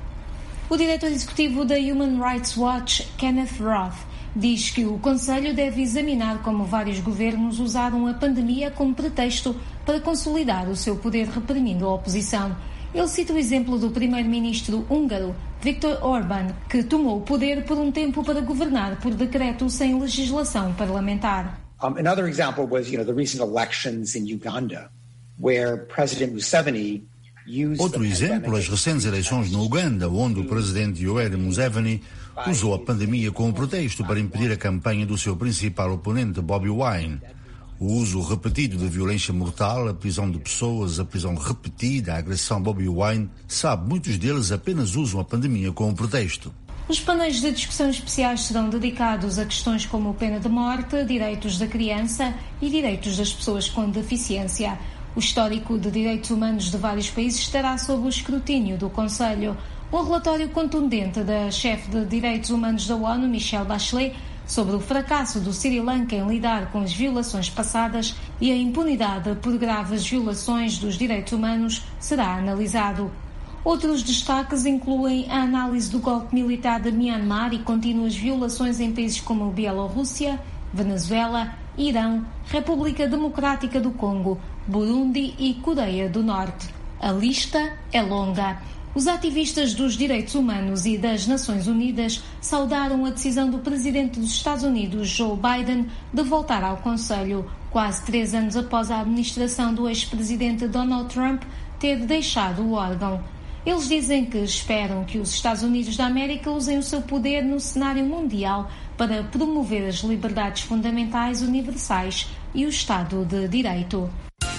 O diretor executivo da Human Rights Watch, Kenneth Roth, diz que o Conselho deve examinar como vários governos usaram a pandemia como pretexto para consolidar o seu poder reprimindo a oposição. Ele cita o exemplo do primeiro-ministro húngaro, Viktor Orbán, que tomou o poder por um tempo para governar por decreto sem legislação parlamentar. Um, another example was, you know, the recent elections in Uganda, where President Museveni used Outro exemplo, as recentes eleições no Uganda, onde o presidente Yoweri Museveni usou a pandemia como pretexto para impedir a campanha do seu principal oponente, Bobi Wine. O uso repetido de violência mortal, a prisão de pessoas, a prisão repetida, a agressão a Bobi Wine, sabe, muitos deles apenas usam a pandemia como pretexto. Os painéis de discussão especiais serão dedicados a questões como pena de morte, direitos da criança e direitos das pessoas com deficiência. O histórico de direitos humanos de vários países estará sob o escrutínio do Conselho. Um relatório contundente da chefe de direitos humanos da ONU, Michelle Bachelet, sobre o fracasso do Sri Lanka em lidar com as violações passadas e a impunidade por graves violações dos direitos humanos será analisado. Outros destaques incluem a análise do golpe militar de Myanmar e contínuas violações em países como Bielorrússia, Venezuela, Irão, República Democrática do Congo, Burundi e Coreia do Norte. A lista é longa. Os ativistas dos direitos humanos e das Nações Unidas saudaram a decisão do presidente dos Estados Unidos, Joe Biden, de voltar ao Conselho, quase três anos após a administração do ex-presidente Donald Trump ter deixado o órgão. Eles dizem que esperam que os Estados Unidos da América usem o seu poder no cenário mundial para promover as liberdades fundamentais universais e o Estado de Direito.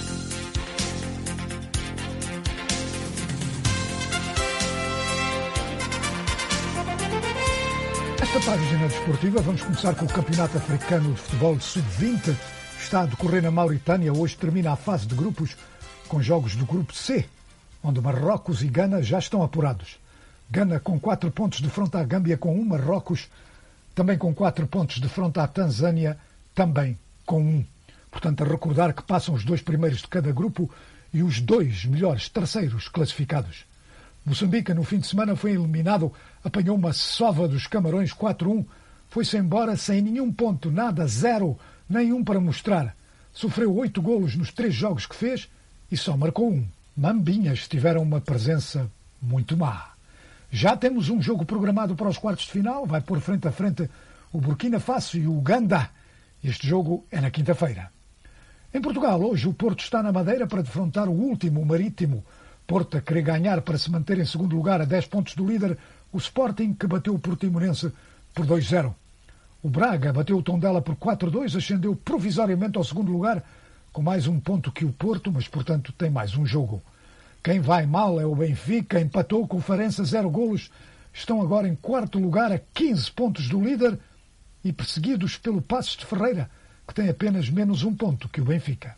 Esta página desportiva, vamos começar com o Campeonato Africano de Futebol sub vinte. Está a decorrer na Mauritânia. Hoje termina a fase de grupos com jogos do Grupo C, onde Marrocos e Gana já estão apurados. Gana com quatro pontos de frente à Gâmbia com um, Marrocos também com quatro pontos de frente à Tanzânia, também com um. Portanto, a recordar que passam os dois primeiros de cada grupo e os dois melhores terceiros classificados. Moçambique, no fim de semana, foi eliminado, apanhou uma sova dos Camarões quatro a um, foi-se embora sem nenhum ponto, nada, zero, nenhum para mostrar. Sofreu oito golos nos três jogos que fez e só marcou um. Mambinhas tiveram uma presença muito má. Já temos um jogo programado para os quartos de final, vai pôr frente a frente o Burkina Faso e o Uganda. Este jogo é na quinta-feira. Em Portugal, hoje o Porto está na Madeira para defrontar o último, o Marítimo. Porto a querer ganhar para se manter em segundo lugar a dez pontos do líder, o Sporting, que bateu o Portimonense por dois a zero. O Braga bateu o Tondela por quatro a dois, ascendeu provisoriamente ao segundo lugar, com mais um ponto que o Porto, mas, portanto, tem mais um jogo. Quem vai mal é o Benfica, empatou com o Farense a zero golos, estão agora em quarto lugar a quinze pontos do líder e perseguidos pelo Passos de Ferreira, que tem apenas menos um ponto que o Benfica.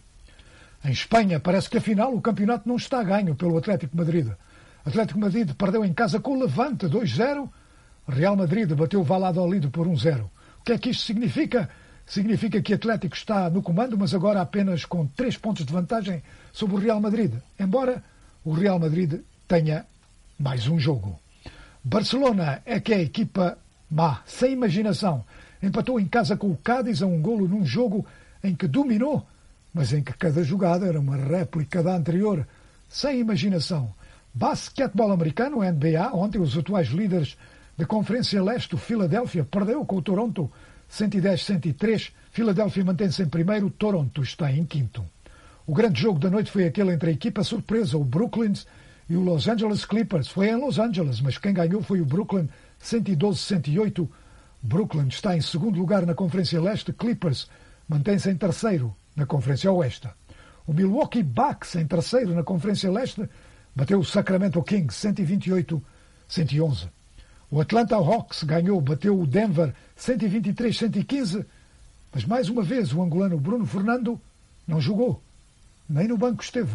Em Espanha, parece que afinal o campeonato não está ganho pelo Atlético de Madrid. Atlético de Madrid perdeu em casa com o Levante dois a zero. Real Madrid bateu o Valladolid por um a zero. O que é que isto significa? Significa que o Atlético está no comando, mas agora apenas com três pontos de vantagem sobre o Real Madrid. Embora o Real Madrid tenha mais um jogo. Barcelona é que é a equipa má, sem imaginação. Empatou em casa com o Cádiz a um golo num jogo em que dominou, mas em que cada jogada era uma réplica da anterior, sem imaginação. Basquetebol americano, N B A, ontem os atuais líderes da Conferência Leste, o Philadelphia, perdeu com o Toronto cento e dez a cento e três. Philadelphia mantém-se em primeiro, Toronto está em quinto. O grande jogo da noite foi aquele entre a equipa surpresa, o Brooklyn e o Los Angeles Clippers. Foi em Los Angeles, mas quem ganhou foi o Brooklyn, cento e doze a cento e oito. Brooklyn está em segundo lugar na Conferência Leste, Clippers mantém-se em terceiro na Conferência Oeste. O Milwaukee Bucks, em terceiro na Conferência Leste, bateu o Sacramento Kings cento e vinte e oito a cento e onze. O Atlanta Hawks ganhou, bateu o Denver cento e vinte e três a cento e quinze. Mas mais uma vez o angolano Bruno Fernando não jogou, nem no banco esteve.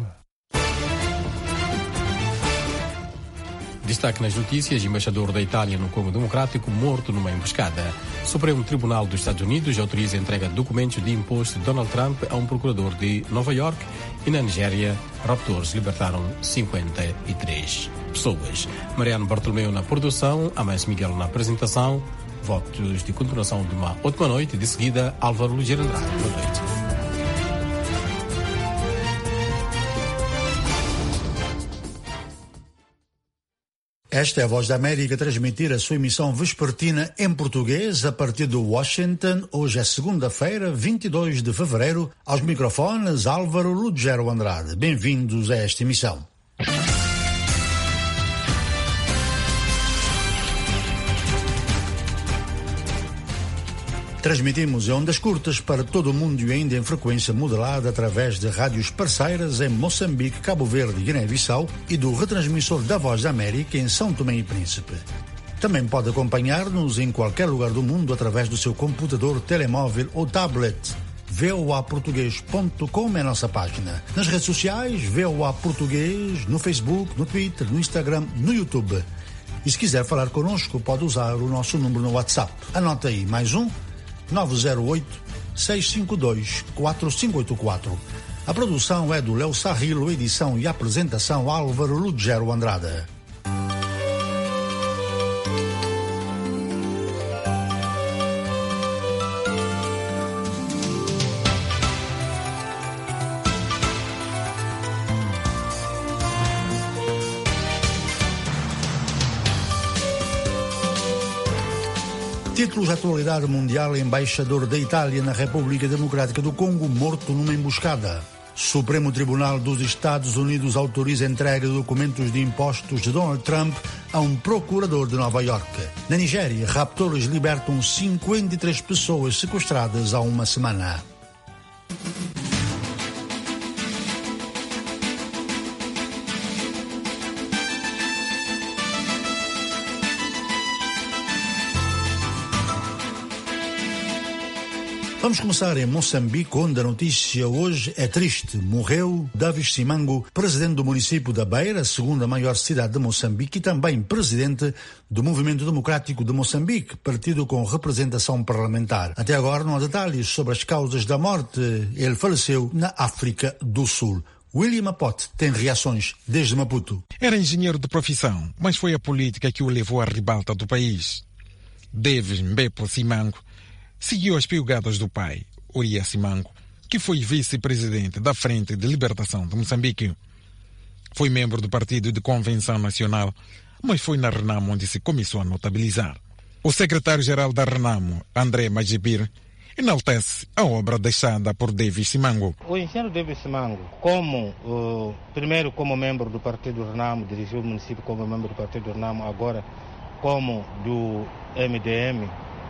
Destaque nas notícias: embaixador da Itália no Congo Democrático morto numa emboscada. Supremo Tribunal dos Estados Unidos autoriza a entrega de documentos de imposto de Donald Trump a um procurador de Nova York. E na Nigéria, raptores libertaram cinquenta e três pessoas. Mariano Bartolomeu na produção, Amés Miguel na apresentação. Votos de continuação de uma ótima noite. De seguida, Álvaro Luger Andrade. Boa noite. Esta é a Voz da América a transmitir a sua emissão vespertina em português a partir de Washington. Hoje é segunda-feira, vinte e dois de fevereiro. Aos microfones, Álvaro Lugero Andrade. Bem-vindos a esta emissão. Transmitimos em ondas curtas para todo o mundo e ainda em frequência modulada através de rádios parceiras em Moçambique, Cabo Verde e Guiné-Bissau e do retransmissor da Voz da América em São Tomé e Príncipe. Também pode acompanhar-nos em qualquer lugar do mundo através do seu computador, telemóvel ou tablet. v o a português ponto com é a nossa página. Nas redes sociais, V O A Português, no Facebook, no Twitter, no Instagram, no YouTube. E se quiser falar connosco, pode usar o nosso número no WhatsApp. Anota aí, mais um, nove zero oito, seis cinco dois, quatro cinco oito quatro. A produção é do Léo Sarrilo, edição e apresentação Álvaro Lugero Andrade. Títulos de atualidade mundial: embaixador da Itália na República Democrática do Congo morto numa emboscada. Supremo Tribunal dos Estados Unidos autoriza a entrega de documentos de impostos de Donald Trump a um procurador de Nova York. Na Nigéria, raptores libertam cinquenta e três pessoas sequestradas há uma semana. Vamos começar em Moçambique, onde a notícia hoje é triste. Morreu Davis Simango, presidente do município da Beira, a segunda maior cidade de Moçambique, e também presidente do Movimento Democrático de Moçambique, partido com representação parlamentar. Até agora não há detalhes sobre as causas da morte. Ele faleceu na África do Sul. William Apote tem reações desde Maputo. Era engenheiro de profissão, mas foi a política que o levou à ribalta do país. Davis Mbepo Simango seguiu as pegadas do pai, Oria Simango, que foi vice-presidente da Frente de Libertação de Moçambique. Foi membro do Partido de Convenção Nacional, mas foi na Renamo onde se começou a notabilizar. O secretário-geral da Renamo, André Magibir, enaltece a obra deixada por Davis Simango. O engenheiro Davis Simango, como, uh, primeiro como membro do Partido Renamo, dirigiu o município como membro do Partido Renamo, agora como do M D M,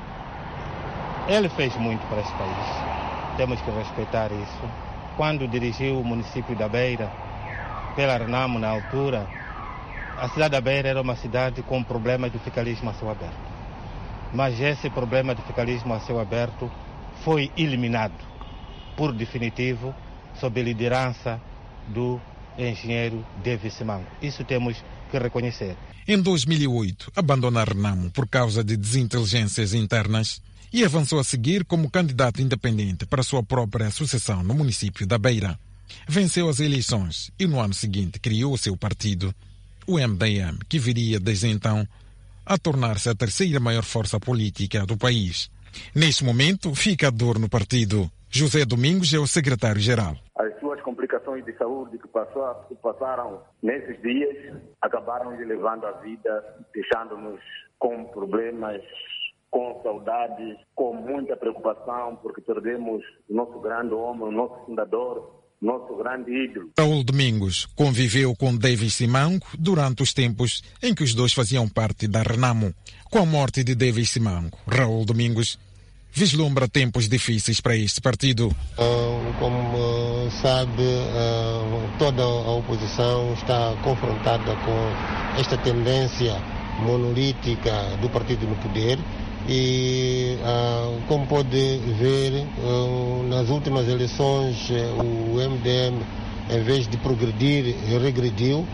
ele fez muito para esse país. Temos que respeitar isso. Quando dirigiu o município da Beira, pela Renamo na altura, a cidade da Beira era uma cidade com problemas de fiscalismo a céu aberto. Mas esse problema de fiscalismo a céu aberto foi eliminado, por definitivo, sob a liderança do engenheiro Davis Simango. Isso temos que reconhecer. Em dois mil e oito, abandonou a Renamo por causa de desinteligências internas e avançou a seguir como candidato independente para sua própria sucessão no município da Beira. Venceu as eleições e no ano seguinte criou o seu partido, o M D M, que viria desde então a tornar-se a terceira maior força política do país. Neste momento, fica a dor no partido. José Domingos é o secretário-geral. As suas complicações de saúde que, passou, que passaram nesses dias acabaram lhe levando a vida, deixando-nos com problemas, com saudades, com muita preocupação, porque perdemos o nosso grande homem, o nosso fundador, nosso grande ídolo. Raul Domingos conviveu com Davis Simango durante os tempos em que os dois faziam parte da Renamo. Com a morte de Davis Simango, Raul Domingos vislumbra tempos difíceis para este partido. Uh, como uh, sabe, uh, toda a oposição está confrontada com esta tendência monolítica do partido no poder, e, uh, como pode ver, uh, nas últimas eleições uh, o M D M, em vez de progredir, regrediu.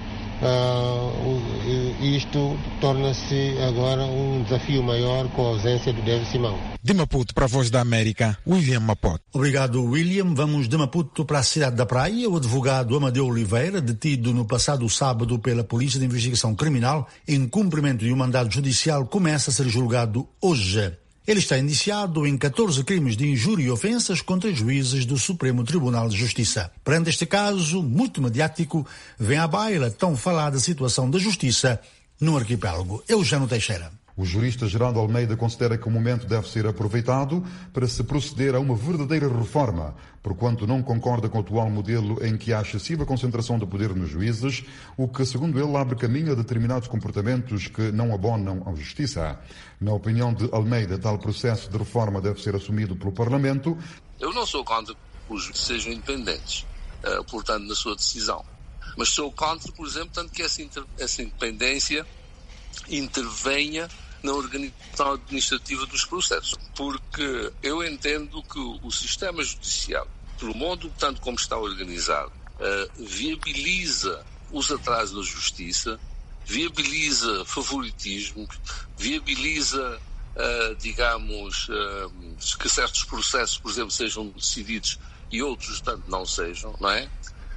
Uh, isto torna-se agora um desafio maior com a ausência do David Simão. De Maputo para a Voz da América, William Maputo. Obrigado, William. Vamos de Maputo para a cidade da Praia. O advogado Amadeu Oliveira, detido no passado sábado pela Polícia de Investigação Criminal em cumprimento de um mandado judicial, começa a ser julgado hoje. Ele está indiciado em catorze crimes de injúria e ofensas contra juízes do Supremo Tribunal de Justiça. Perante este caso muito mediático, vem à baila a tão falada situação da justiça no arquipélago. Eugênio Teixeira. O jurista Geraldo Almeida considera que o momento deve ser aproveitado para se proceder a uma verdadeira reforma, porquanto não concorda com o atual modelo em que há excessiva concentração de poder nos juízes, o que, segundo ele, abre caminho a determinados comportamentos que não abonam à justiça. Na opinião de Almeida, tal processo de reforma deve ser assumido pelo Parlamento. Eu não sou contra que os juízes sejam independentes, uh, portanto, na sua decisão. Mas sou contra, por exemplo, tanto que essa, inter- essa independência intervenha na organização administrativa dos processos, porque eu entendo que o sistema judicial, pelo modo tanto como está organizado, uh, viabiliza os atrasos da justiça, viabiliza favoritismo, viabiliza, uh, digamos, uh, que certos processos, por exemplo, sejam decididos e outros, tanto, não sejam, não é? Uh,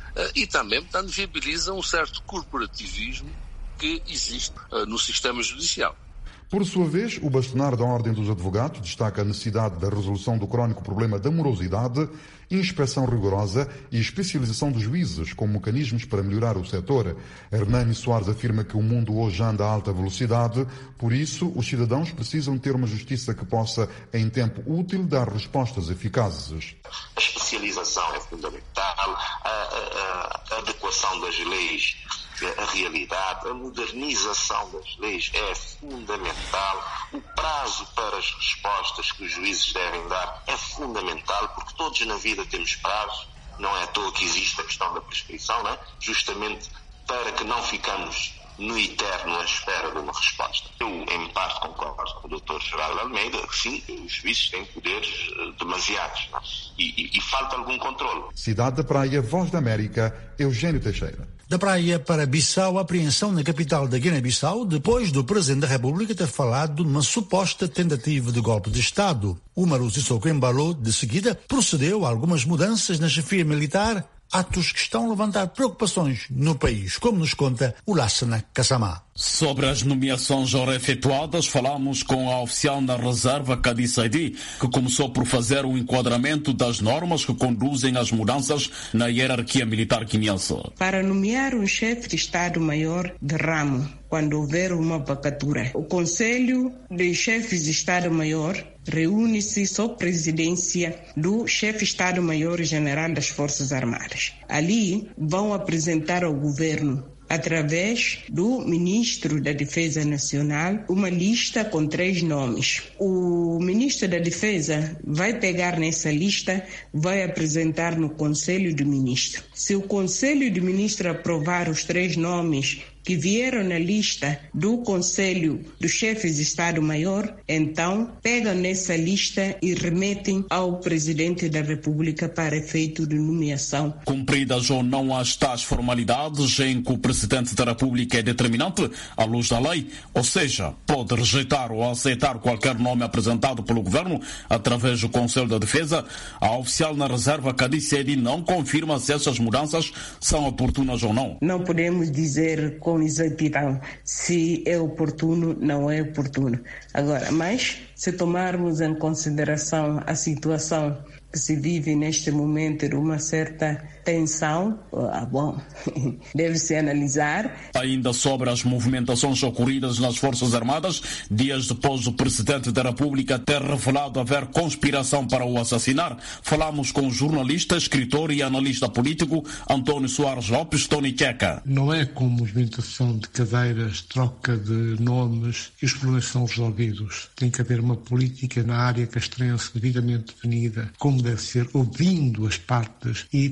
e também, portanto, viabiliza um certo corporativismo que existe uh, no sistema judicial. Por sua vez, o bastonar da Ordem dos Advogados destaca a necessidade da resolução do crónico problema da morosidade, inspeção rigorosa e especialização dos juízes como mecanismos para melhorar o setor. Hernani Soares afirma que o mundo hoje anda a alta velocidade, por isso os cidadãos precisam ter uma justiça que possa, em tempo útil, dar respostas eficazes. A especialização é fundamental, a, a, a adequação das leis à realidade, a modernização das leis é fundamental, o prazo para as respostas que os juízes devem dar é fundamental, porque todos na vida temos prazos, não é à toa que existe a questão da prescrição, não é? Justamente para que não ficamos no eterno à espera de uma resposta. Eu, em parte, concordo com o doutor Geraldo Almeida, que sim, os juízes têm poderes uh, demasiados, não é? e, e, e falta algum controle. Cidade da Praia, Voz da América, Eugênio Teixeira. Da Praia para Bissau, apreensão na capital da Guiné-Bissau, depois do Presidente da República ter falado numa suposta tentativa de golpe de Estado. Umaru Sissoko Embalo, de seguida, procedeu a algumas mudanças na chefia militar, atos que estão a levantar preocupações no país, como nos conta o Lassana Kassamá. Sobre as nomeações já efetuadas, falamos com a oficial na reserva Kadi Saidi, que começou por fazer o enquadramento das normas que conduzem às mudanças na hierarquia militar guineense. Para nomear um chefe de Estado-Maior de ramo, quando houver uma vacatura, o Conselho de Chefes de Estado-Maior reúne-se sob presidência do chefe Estado-Maior-General das Forças Armadas. Ali vão apresentar ao governo, através do Ministro da Defesa Nacional, uma lista com três nomes. O Ministro da Defesa vai pegar nessa lista, vai apresentar no Conselho de Ministros. Se o Conselho de Ministros aprovar os três nomes que vieram na lista do Conselho dos Chefes de Estado-Maior, então pegam nessa lista e remetem ao Presidente da República para efeito de nomeação. Cumpridas ou não as tais formalidades em que o Presidente da República é determinante à luz da lei, ou seja, pode rejeitar ou aceitar qualquer nome apresentado pelo Governo através do Conselho da Defesa, a oficial na reserva Kadi Saidi não confirma se essas mudanças são oportunas ou não. Não podemos dizer com exatidão se é oportuno, não é oportuno. Agora, mas se tomarmos em consideração a situação que se vive neste momento de uma certa tensão, ah, bom, deve-se analisar. Ainda sobre as movimentações ocorridas nas Forças Armadas, dias depois do Presidente da República ter revelado haver conspiração para o assassinar, falamos com o jornalista, escritor e analista político António Soares Lopes, Tony Checa. Não é com movimentação de cadeiras, troca de nomes que os problemas são resolvidos. Tem que haver uma política na área castrense devidamente definida, como deve ser, ouvindo as partes e fazendo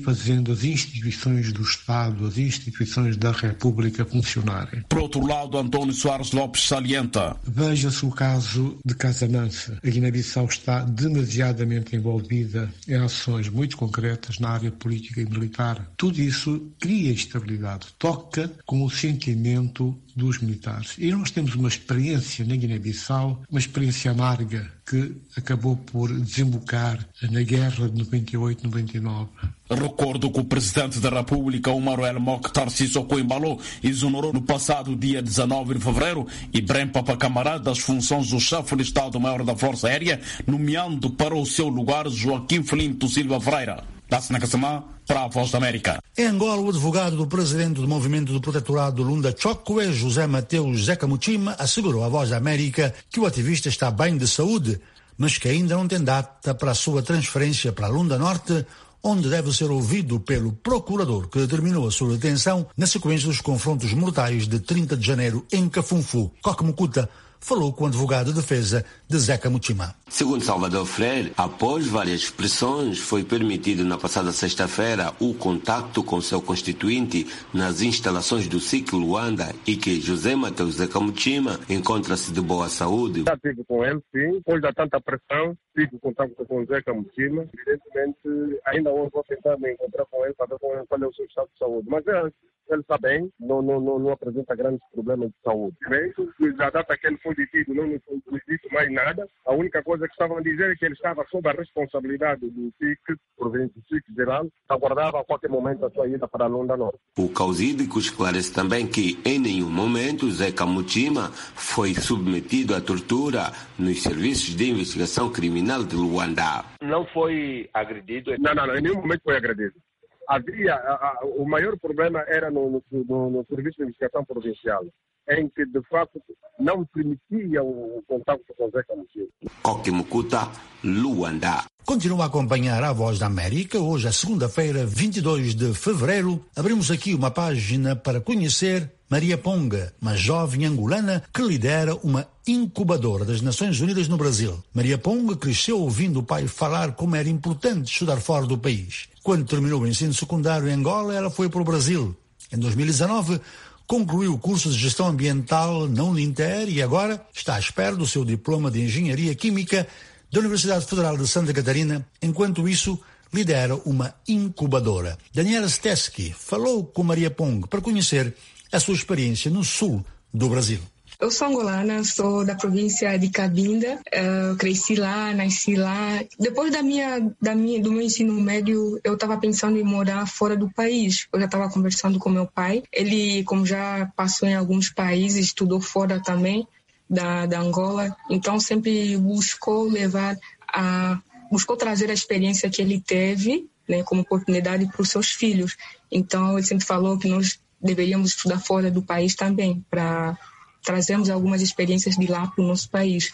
fazendo as instituições do Estado, as instituições da República funcionarem. Por outro lado, António Soares Lopes salienta. Veja-se o caso de Casamance. A Guiné-Bissau está demasiadamente envolvida em ações muito concretas na área política e militar. Tudo isso cria estabilidade, toca com o sentimento dos militares. E nós temos uma experiência na Guiné-Bissau, uma experiência amarga que acabou por desembocar na guerra de noventa e oito noventa e nove. Recordo que o Presidente da República, Omar El Mokhtar Sissoko Embalo, exonerou no passado dia dezenove de fevereiro Ibrahim Papa Camará das funções do chefe de Estado-Maior da Força Aérea, nomeando para o seu lugar Joaquim Felinto Silva Freira. Da-se na Casamá, para a Voz da América. Em Angola, o advogado do presidente do Movimento do Protetorado Lunda Chokwe, José Mateus Zeca Muchima, assegurou à Voz da América que o ativista está bem de saúde, mas que ainda não tem data para a sua transferência para a Lunda Norte, onde deve ser ouvido pelo procurador que determinou a sua detenção na sequência dos confrontos mortais de trinta de janeiro em Cafunfu. Coque Mucuta falou com o advogado de defesa de Zeca Muchima. Segundo Salvador Freire, após várias pressões, foi permitido na passada sexta-feira o contacto com seu constituinte nas instalações do S I C Luanda e que José Mateus Zeca Muchima encontra-se de boa saúde. Já estive com ele, sim. Depois da tanta pressão, tive contato com o Zeca Muchima. Evidentemente, ainda hoje vou tentar me encontrar com ele para ver qual é o seu estado de saúde. Mas é, ele está bem, não, não, não, não apresenta grandes problemas de saúde. Da data que ele foi detido, não nos foi dito mais nada. A única coisa que estavam a dizer é que ele estava sob a responsabilidade do S I C, província do S I C geral, aguardava a qualquer momento a sua ida para a Lunda Norte. O causídico esclarece também que em nenhum momento Zeca Muchima foi submetido à tortura nos serviços de investigação criminal de Luanda. Não foi agredido? Não, não, não, em nenhum momento foi agredido. Havia, a, a, o maior problema era no, no, no, no Serviço de Investigação Provincial, em que, de fato, não permitia o, o contato com o Zeca Muchima. Coque Mucuta, Luanda. Continua a acompanhar a Voz da América. Hoje, é segunda-feira, vinte e dois de fevereiro. Abrimos aqui uma página para conhecer Maria Ponga, uma jovem angolana que lidera uma incubadora das Nações Unidas no Brasil. Maria Ponga cresceu ouvindo o pai falar como era importante estudar fora do país. Quando terminou o ensino secundário em Angola, ela foi para o Brasil. Em dois mil e dezanove, concluiu o curso de Gestão Ambiental na Uninter e agora está à espera do seu diploma de Engenharia Química da Universidade Federal de Santa Catarina. Enquanto isso, lidera uma incubadora. Daniela Steski falou com Maria Ponga para conhecer a sua experiência no sul do Brasil. Eu sou angolana, sou da província de Cabinda, uh, cresci lá, nasci lá. Depois da minha, da minha, do meu ensino médio, eu estava pensando em morar fora do país. Eu já estava conversando com meu pai. Ele, como já passou em alguns países, estudou fora também da, da Angola. Então, sempre buscou levar a... buscou trazer a experiência que ele teve, né, como oportunidade para os seus filhos. Então, ele sempre falou que nós deveríamos estudar fora do país também, para trazermos algumas experiências de lá para o nosso país.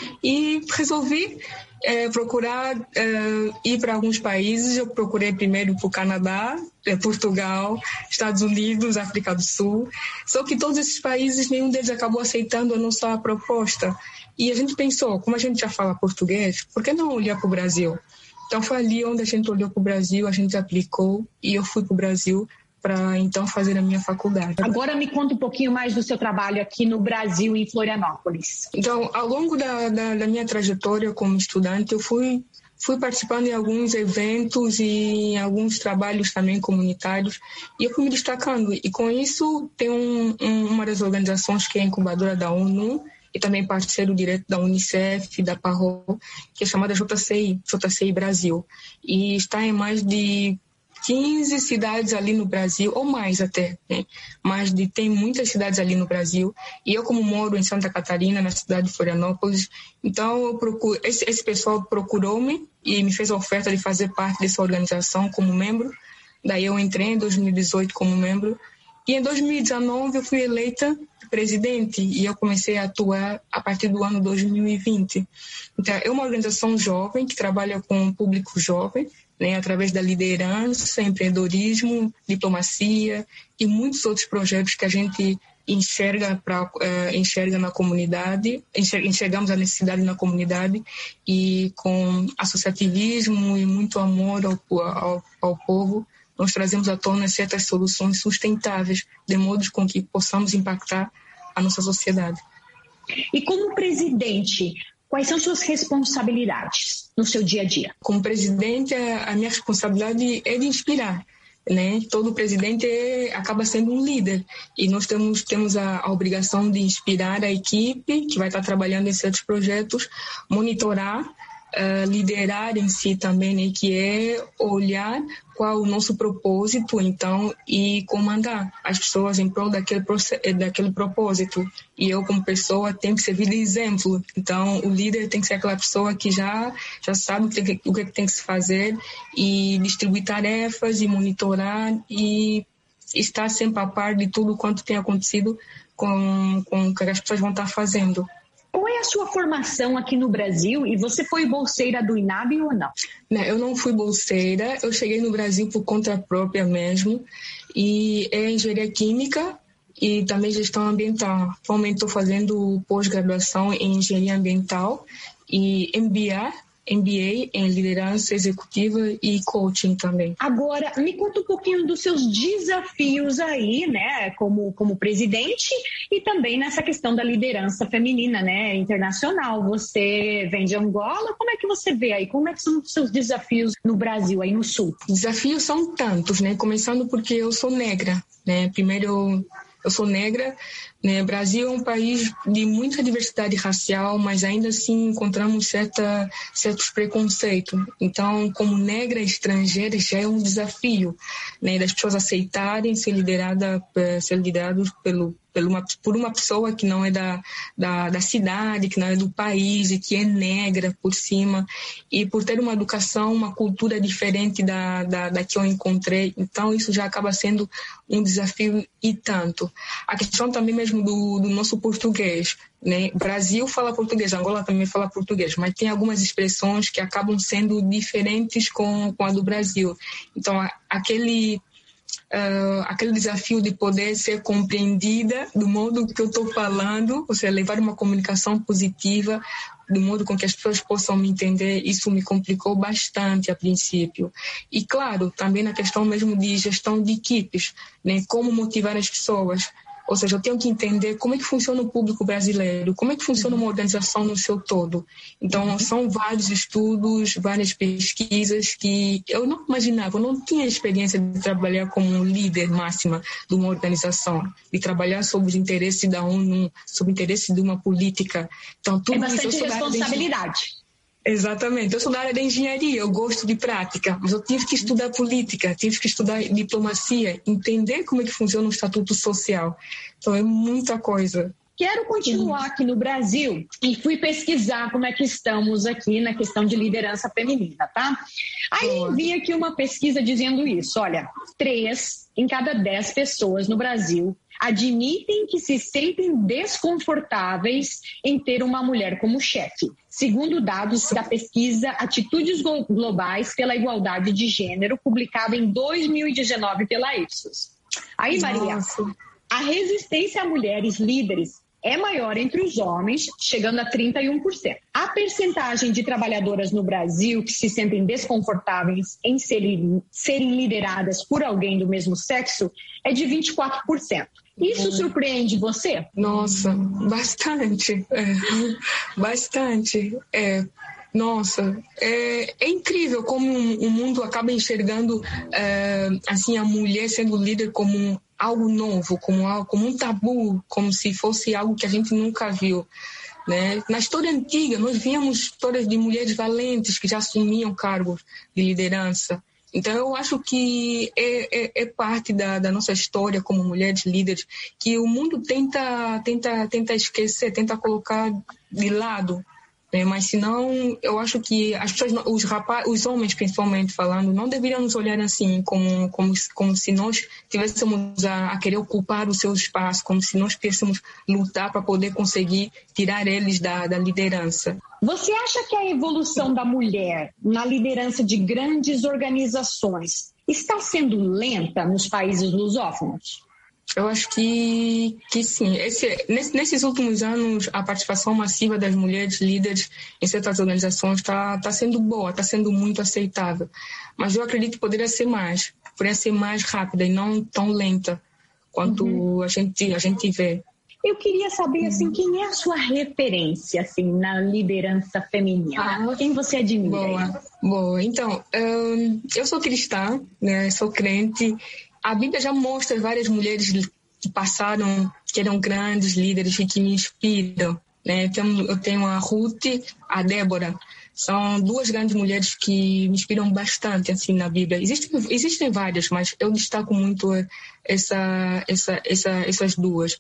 E resolvi é, procurar é, ir para alguns países. Eu procurei primeiro para o Canadá, é, Portugal, Estados Unidos, África do Sul. Só que todos esses países, nenhum deles acabou aceitando a nossa proposta. E a gente pensou, como a gente já fala português, por que não olhar para o Brasil? Então foi ali onde a gente olhou para o Brasil, a gente aplicou e eu fui para o Brasil para então fazer a minha faculdade. Agora me conta um pouquinho mais do seu trabalho aqui no Brasil, em Florianópolis. Então, ao longo da, da, da minha trajetória como estudante, eu fui, fui participando em alguns eventos e em alguns trabalhos também comunitários e eu fui me destacando. E com isso, tem um, um, uma das organizações que é a incubadora da ONU e também parceiro direto da Unicef, da Parro, que é chamada J C I, J C I Brasil. E está em mais de quinze cidades ali no Brasil, ou mais até, né? Mas de, tem muitas cidades ali no Brasil. E eu, como moro em Santa Catarina, na cidade de Florianópolis, então eu procuro, esse, esse pessoal procurou-me e me fez a oferta de fazer parte dessa organização como membro. Daí eu entrei em dois mil e dezoito como membro. E em dois mil e dezenove eu fui eleita presidente e eu comecei a atuar a partir do ano dois mil e vinte. Então, é uma organização jovem que trabalha com o público jovem, né, através da liderança, empreendedorismo, diplomacia e muitos outros projetos que a gente enxerga, pra, uh, enxerga na comunidade, enxerga, enxergamos a necessidade na comunidade e com associativismo e muito amor ao, ao, ao povo, nós trazemos à tona certas soluções sustentáveis, de modo com que possamos impactar a nossa sociedade. E como presidente, quais são suas responsabilidades no seu dia a dia? Como presidente, a minha responsabilidade é de inspirar. Né? Todo presidente é, acaba sendo um líder e nós temos, temos a, a obrigação de inspirar a equipe que vai estar trabalhando em certos projetos, monitorar, uh, liderar em si também, né? Que é olhar qual o nosso propósito, então, e comandar as pessoas em prol daquele, daquele propósito. E eu, como pessoa, tenho que servir de exemplo. Então, o líder tem que ser aquela pessoa que já, já sabe o que, o que tem que se fazer e distribuir tarefas e monitorar e estar sempre a par de tudo quanto tem acontecido com, com o que as pessoas vão estar fazendo. Qual é a sua formação aqui no Brasil e você foi bolseira do INAB ou não? Não, eu não fui bolseira, eu cheguei no Brasil por conta própria mesmo e é engenharia química e também gestão ambiental. Atualmente estou fazendo pós-graduação em engenharia ambiental e M B A, M B A em liderança executiva e coaching também. Agora, me conta um pouquinho dos seus desafios aí, né, como, como presidente e também nessa questão da liderança feminina, né, internacional. Você vem de Angola, como é que você vê aí? Como é que são os seus desafios no Brasil, aí no Sul? Desafios são tantos, né, começando porque eu sou negra, né, primeiro eu, eu sou negra. O Brasil é um país de muita diversidade racial, mas ainda assim encontramos certa, certos preconceitos. Então, como negra estrangeira, já é um desafio, né, das pessoas aceitarem ser lideradas ser liderados pelo, pelo uma, por uma pessoa que não é da, da, da cidade, que não é do país e que é negra por cima. E por ter uma educação, uma cultura diferente da, da, da que eu encontrei. Então, isso já acaba sendo um desafio e tanto. A questão também mesmo Do, do nosso português, né? Brasil fala português, Angola também fala português, mas tem algumas expressões que acabam sendo diferentes com, com a do Brasil. Então, a, aquele, uh, aquele desafio de poder ser compreendida do modo que eu estou falando, ou seja, levar uma comunicação positiva, do modo com que as pessoas possam me entender, isso me complicou bastante a princípio. E, claro, também na questão mesmo de gestão de equipes, né? Como motivar as pessoas. Ou seja, eu tenho que entender como é que funciona o público brasileiro, como é que funciona uma organização no seu todo. Então, são vários estudos, várias pesquisas que eu não imaginava, eu não tinha experiência de trabalhar como líder máxima de uma organização, de trabalhar sobre os interesses da ONU, sobre o interesse de uma política. Então, tudo é bastante isso, responsabilidade. Exatamente, eu sou da área da engenharia, eu gosto de prática, mas eu tive que estudar política, tive que estudar diplomacia, entender como é que funciona o estatuto social. Então é muita coisa. Quero continuar aqui no Brasil e fui pesquisar como é que estamos aqui na questão de liderança feminina, tá? Aí vi aqui uma pesquisa dizendo isso, olha, três em cada dez pessoas no Brasil admitem que se sentem desconfortáveis em ter uma mulher como chefe, segundo dados da pesquisa Atitudes Globais pela Igualdade de Gênero, publicada em dois mil e dezenove pela Ipsos. Aí, Maria, Nossa. a resistência a mulheres líderes é maior entre os homens, chegando a trinta e um por cento. A percentagem de trabalhadoras no Brasil que se sentem desconfortáveis em serem, serem lideradas por alguém do mesmo sexo é de vinte e quatro por cento. Isso surpreende você? Nossa, bastante. É, bastante. É, nossa, é, é incrível como o mundo acaba enxergando é, assim, a mulher sendo líder como algo novo, como, algo, como um tabu, como se fosse algo que a gente nunca viu. Né? Na história antiga, nós víamos histórias de mulheres valentes que já assumiam cargos de liderança. Então, eu acho que é, é, é parte da, da nossa história como mulheres líderes que o mundo tenta, tenta, tenta esquecer, tenta colocar de lado. Né? Mas, senão, eu acho que as pessoas, os, rapaz, os homens, principalmente falando, não deveriam nos olhar assim, como, como, como se nós tivéssemos a, a querer ocupar o seu espaço, como se nós tivéssemos lutar para poder conseguir tirar eles da, da liderança. Você acha que a evolução da mulher na liderança de grandes organizações está sendo lenta nos países lusófonos? Eu acho que, que sim. Esse, nesse, nesses últimos anos, a participação massiva das mulheres líderes em certas organizações está tá sendo boa, está sendo muito aceitável. Mas eu acredito que poderia ser mais, poderia ser mais rápida e não tão lenta quanto uhum. a, gente, a gente vê. Eu queria saber, assim, quem é a sua referência, assim, na liderança feminina? Ah, quem você admira? Boa, boa. Então, um, eu sou cristã, né? Sou crente. A Bíblia já mostra várias mulheres que passaram, que eram grandes líderes e que me inspiram, né? Eu tenho, eu tenho a Ruth, a Débora. São duas grandes mulheres que me inspiram bastante, assim, na Bíblia. Existem, existem várias, mas eu destaco muito essa, essa, essa, essas duas.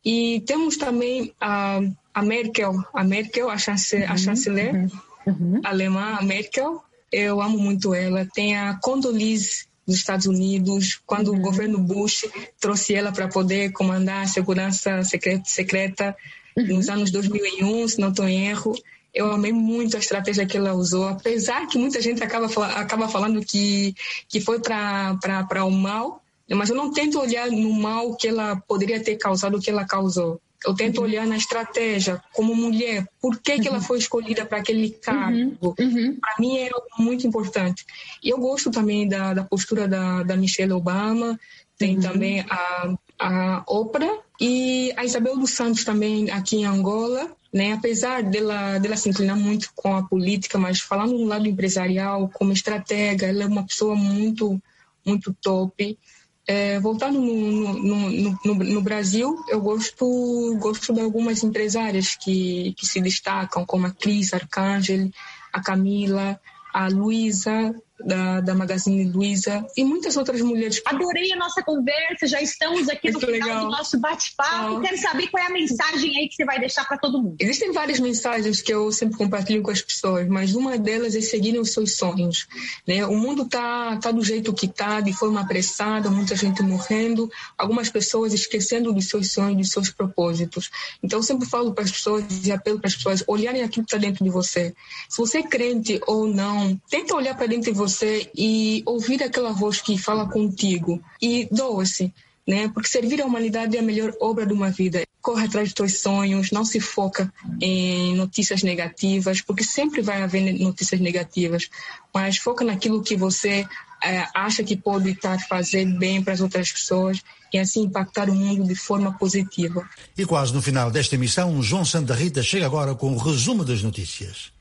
E temos também a, a Merkel, a Merkel, a, chance, uhum, a chanceler uhum, uhum. alemã, a Merkel. Eu amo muito ela. Tem a Condoleezza dos Estados Unidos, quando uhum. o governo Bush trouxe ela para poder comandar a segurança secreta, secreta uhum. nos anos dois mil e um, se não estou em erro. Eu amei muito a estratégia que ela usou, apesar que muita gente acaba, acaba falando que, que foi para o mal, mas eu não tento olhar no mal que ela poderia ter causado, o que ela causou. Eu tento uhum. olhar na estratégia, como mulher, por que, uhum. que ela foi escolhida para aquele cargo. Uhum. Uhum. Para mim é algo muito importante. E eu gosto também da, da postura da, da Michelle Obama, tem uhum. também a, a Oprah e a Isabel dos Santos também aqui em Angola. Né? Apesar dela, dela se inclinar muito com a política, mas falando do lado empresarial, como estratega, ela é uma pessoa muito, muito top. É, voltando no, no, no, no, no Brasil, eu gosto, gosto de algumas empresárias que, que se destacam, como a Cris Arcangel, a Camila, a Luísa, da, da Magazine Luiza, e muitas outras mulheres. Adorei a nossa conversa, já estamos aqui no final legal. do nosso bate-papo. Ah. Quero saber qual é a mensagem aí que você vai deixar para todo mundo. Existem várias mensagens que eu sempre compartilho com as pessoas, mas uma delas é seguirem os seus sonhos. Né? O mundo tá, tá do jeito que tá, de forma apressada, muita gente morrendo, algumas pessoas esquecendo dos seus sonhos, dos seus propósitos. Então eu sempre falo para as pessoas e apelo para as pessoas olharem aquilo que está dentro de você. Se você é crente ou não, tenta olhar para dentro de você você e ouvir aquela voz que fala contigo e doa-se, né? Porque servir a humanidade é a melhor obra de uma vida. Corre atrás dos teus sonhos, não se foca em notícias negativas, porque sempre vai haver notícias negativas, mas foca naquilo que você é, acha que pode estar fazendo bem para as outras pessoas e assim impactar o mundo de forma positiva. E quase no final desta emissão, João Santa Rita chega agora com o resumo das notícias.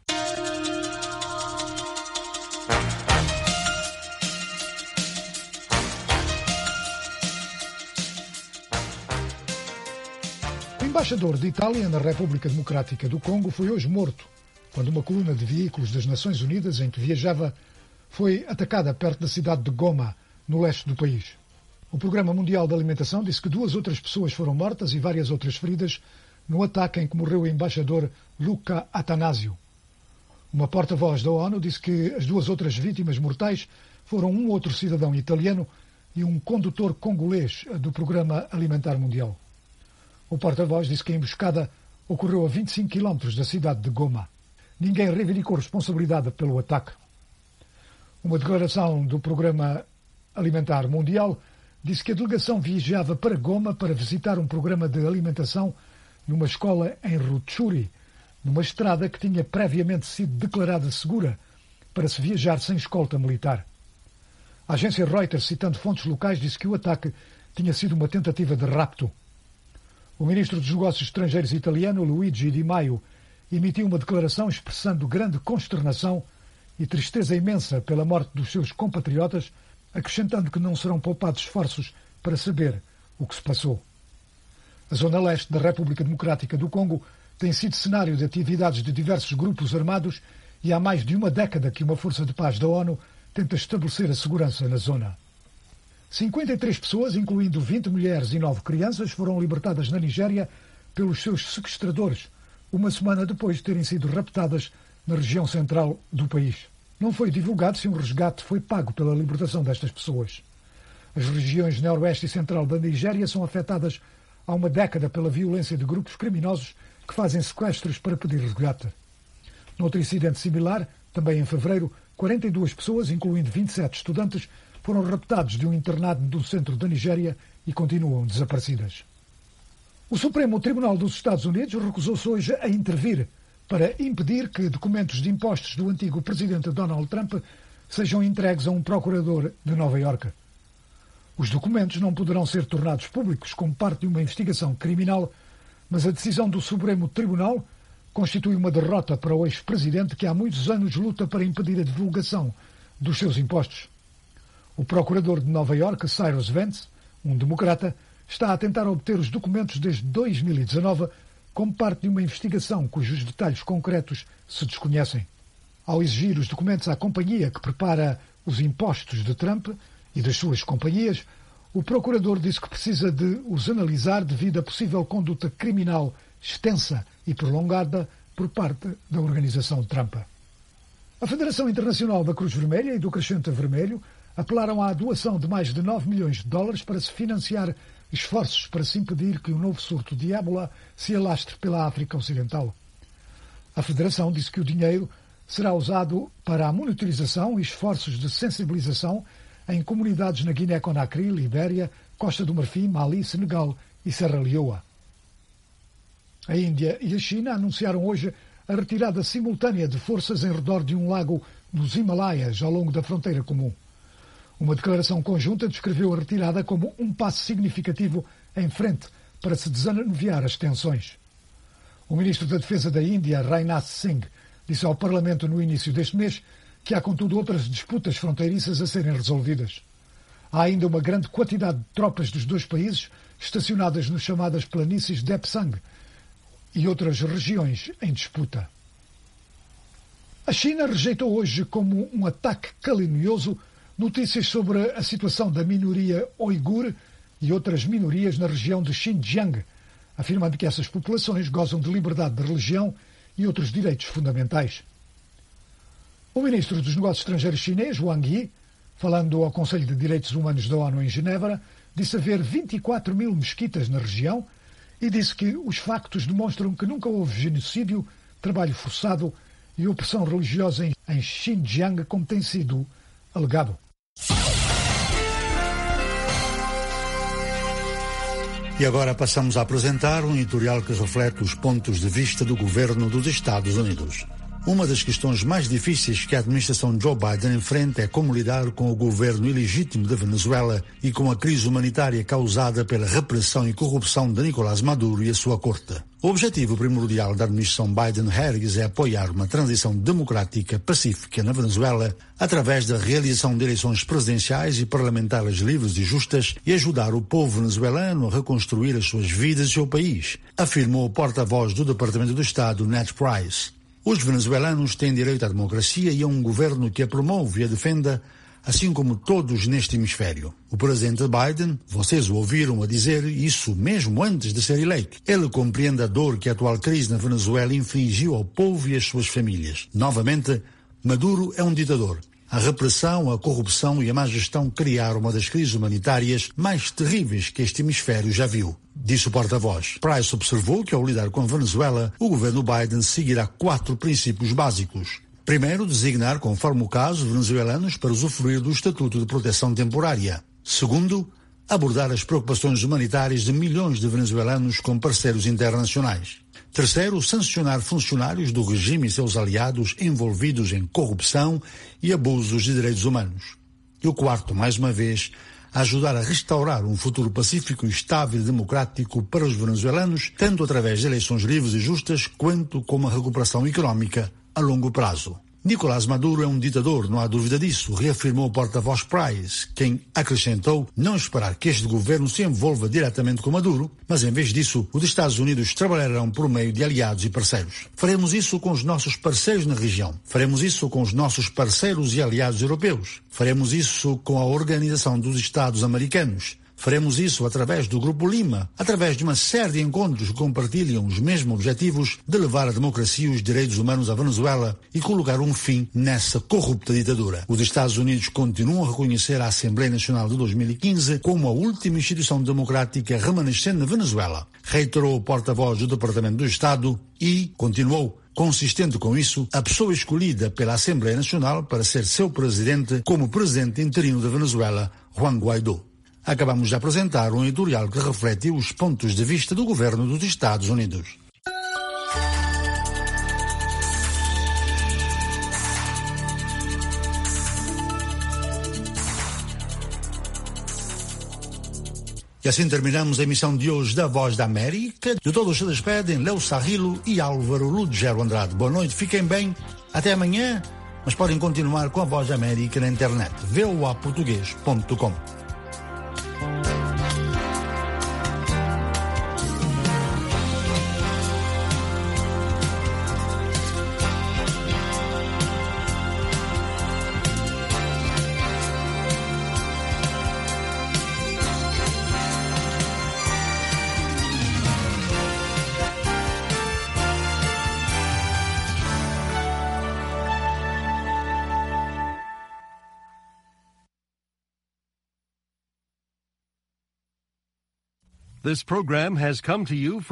O embaixador de Itália na República Democrática do Congo foi hoje morto, quando uma coluna de veículos das Nações Unidas em que viajava foi atacada perto da cidade de Goma, no leste do país. O Programa Mundial da Alimentação disse que duas outras pessoas foram mortas e várias outras feridas no ataque em que morreu o embaixador Luca Atanasio. Uma porta-voz da ONU disse que as duas outras vítimas mortais foram um outro cidadão italiano e um condutor congolês do Programa Alimentar Mundial. O porta-voz disse que a emboscada ocorreu a vinte e cinco quilómetros da cidade de Goma. Ninguém reivindicou responsabilidade pelo ataque. Uma declaração do Programa Alimentar Mundial disse que a delegação viajava para Goma para visitar um programa de alimentação numa escola em Rutshuri, numa estrada que tinha previamente sido declarada segura para se viajar sem escolta militar. A agência Reuters, citando fontes locais, disse que o ataque tinha sido uma tentativa de rapto. O ministro dos Negócios Estrangeiros italiano, Luigi Di Maio, emitiu uma declaração expressando grande consternação e tristeza imensa pela morte dos seus compatriotas, acrescentando que não serão poupados esforços para saber o que se passou. A zona leste da República Democrática do Congo tem sido cenário de atividades de diversos grupos armados e há mais de uma década que uma força de paz da ONU tenta estabelecer a segurança na zona. cinquenta e três pessoas, incluindo vinte mulheres e nove crianças, foram libertadas na Nigéria pelos seus sequestradores, uma semana depois de terem sido raptadas na região central do país. Não foi divulgado se um resgate foi pago pela libertação destas pessoas. As regiões noroeste e central da Nigéria são afetadas há uma década pela violência de grupos criminosos que fazem sequestros para pedir resgate. Noutro incidente similar, também em fevereiro, quarenta e duas pessoas, incluindo vinte e sete estudantes, foram raptados de um internado do centro da Nigéria e continuam desaparecidas. O Supremo Tribunal dos Estados Unidos recusou-se hoje a intervir para impedir que documentos de impostos do antigo presidente Donald Trump sejam entregues a um procurador de Nova Iorque. Os documentos não poderão ser tornados públicos como parte de uma investigação criminal, mas a decisão do Supremo Tribunal constitui uma derrota para o ex-presidente que há muitos anos luta para impedir a divulgação dos seus impostos. O procurador de Nova Iorque, Cyrus Vance, um democrata, está a tentar obter os documentos desde dois mil e dezanove como parte de uma investigação cujos detalhes concretos se desconhecem. Ao exigir os documentos à companhia que prepara os impostos de Trump e das suas companhias, o procurador disse que precisa de os analisar devido a possível conduta criminal extensa e prolongada por parte da organização Trump. A Federação Internacional da Cruz Vermelha e do Crescente Vermelho apelaram à doação de mais de nove milhões de dólares para se financiar esforços para se impedir que o novo surto de ébola se alastre pela África Ocidental. A Federação disse que o dinheiro será usado para a monitorização e esforços de sensibilização em comunidades na Guiné-Conakry, Libéria, Costa do Marfim, Mali, Senegal e Serra Leoa. A Índia e a China anunciaram hoje a retirada simultânea de forças em redor de um lago nos Himalaias, ao longo da fronteira comum. Uma declaração conjunta descreveu a retirada como um passo significativo em frente para se desanuviar as tensões. O ministro da Defesa da Índia, Rajnath Singh, disse ao Parlamento no início deste mês que há, contudo, outras disputas fronteiriças a serem resolvidas. Há ainda uma grande quantidade de tropas dos dois países estacionadas nas chamadas planícies de Epsang e outras regiões em disputa. A China rejeitou hoje como um ataque calunioso notícias sobre a situação da minoria uigur e outras minorias na região de Xinjiang, afirmando que essas populações gozam de liberdade de religião e outros direitos fundamentais. O ministro dos Negócios Estrangeiros chinês, Wang Yi, falando ao Conselho de Direitos Humanos da ONU em Genebra, disse haver vinte e quatro mil mesquitas na região e disse que os factos demonstram que nunca houve genocídio, trabalho forçado e opressão religiosa em, em Xinjiang, como tem sido alegado. E agora passamos a apresentar um editorial que reflete os pontos de vista do governo dos Estados Unidos. Uma das questões mais difíceis que a administração Joe Biden enfrenta é como lidar com o governo ilegítimo da Venezuela e com a crise humanitária causada pela repressão e corrupção de Nicolás Maduro e a sua corte. O objetivo primordial da administração Biden-Harris é apoiar uma transição democrática pacífica na Venezuela através da realização de eleições presidenciais e parlamentares livres e justas e ajudar o povo venezuelano a reconstruir as suas vidas e seu país, afirmou o porta-voz do Departamento do Estado, Ned Price. Os venezuelanos têm direito à democracia e a um governo que a promove e a defenda, assim como todos neste hemisfério. O presidente Biden, vocês o ouviram a dizer isso mesmo antes de ser eleito. Ele compreende a dor que a atual crise na Venezuela infligiu ao povo e às suas famílias. Novamente, Maduro é um ditador. A repressão, a corrupção e a má gestão criaram uma das crises humanitárias mais terríveis que este hemisfério já viu, disse o porta-voz. Price observou que ao lidar com a Venezuela, o governo Biden seguirá quatro princípios básicos. Primeiro, designar, conforme o caso, venezuelanos para usufruir do Estatuto de Proteção Temporária. Segundo, abordar as preocupações humanitárias de milhões de venezuelanos com parceiros internacionais. Terceiro, sancionar funcionários do regime e seus aliados envolvidos em corrupção e abusos de direitos humanos. E o quarto, mais uma vez, ajudar a restaurar um futuro pacífico, estável e democrático para os venezuelanos, tanto através de eleições livres e justas, quanto com uma recuperação econômica a longo prazo. Nicolás Maduro é um ditador, não há dúvida disso, reafirmou o porta-voz Price, quem acrescentou não esperar que este governo se envolva diretamente com Maduro, mas em vez disso, os Estados Unidos trabalharão por meio de aliados e parceiros. Faremos isso com os nossos parceiros na região. Faremos isso com os nossos parceiros e aliados europeus. Faremos isso com a Organização dos Estados Americanos. Faremos isso através do Grupo Lima, através de uma série de encontros que compartilham os mesmos objetivos de levar a democracia e os direitos humanos à Venezuela e colocar um fim nessa corrupta ditadura. Os Estados Unidos continuam a reconhecer a Assembleia Nacional de dois mil e quinze como a última instituição democrática remanescente na Venezuela, reiterou o porta-voz do Departamento do Estado e continuou. Consistente com isso, a pessoa escolhida pela Assembleia Nacional para ser seu presidente como presidente interino da Venezuela, Juan Guaidó. Acabamos de apresentar um editorial que reflete os pontos de vista do governo dos Estados Unidos. E assim terminamos a emissão de hoje da Voz da América. De todos se despedem Léo Sarrilo e Álvaro Lugero Andrade. Boa noite, fiquem bem, até amanhã, mas podem continuar com a Voz da América na internet, v o a português ponto com. This program has come to you from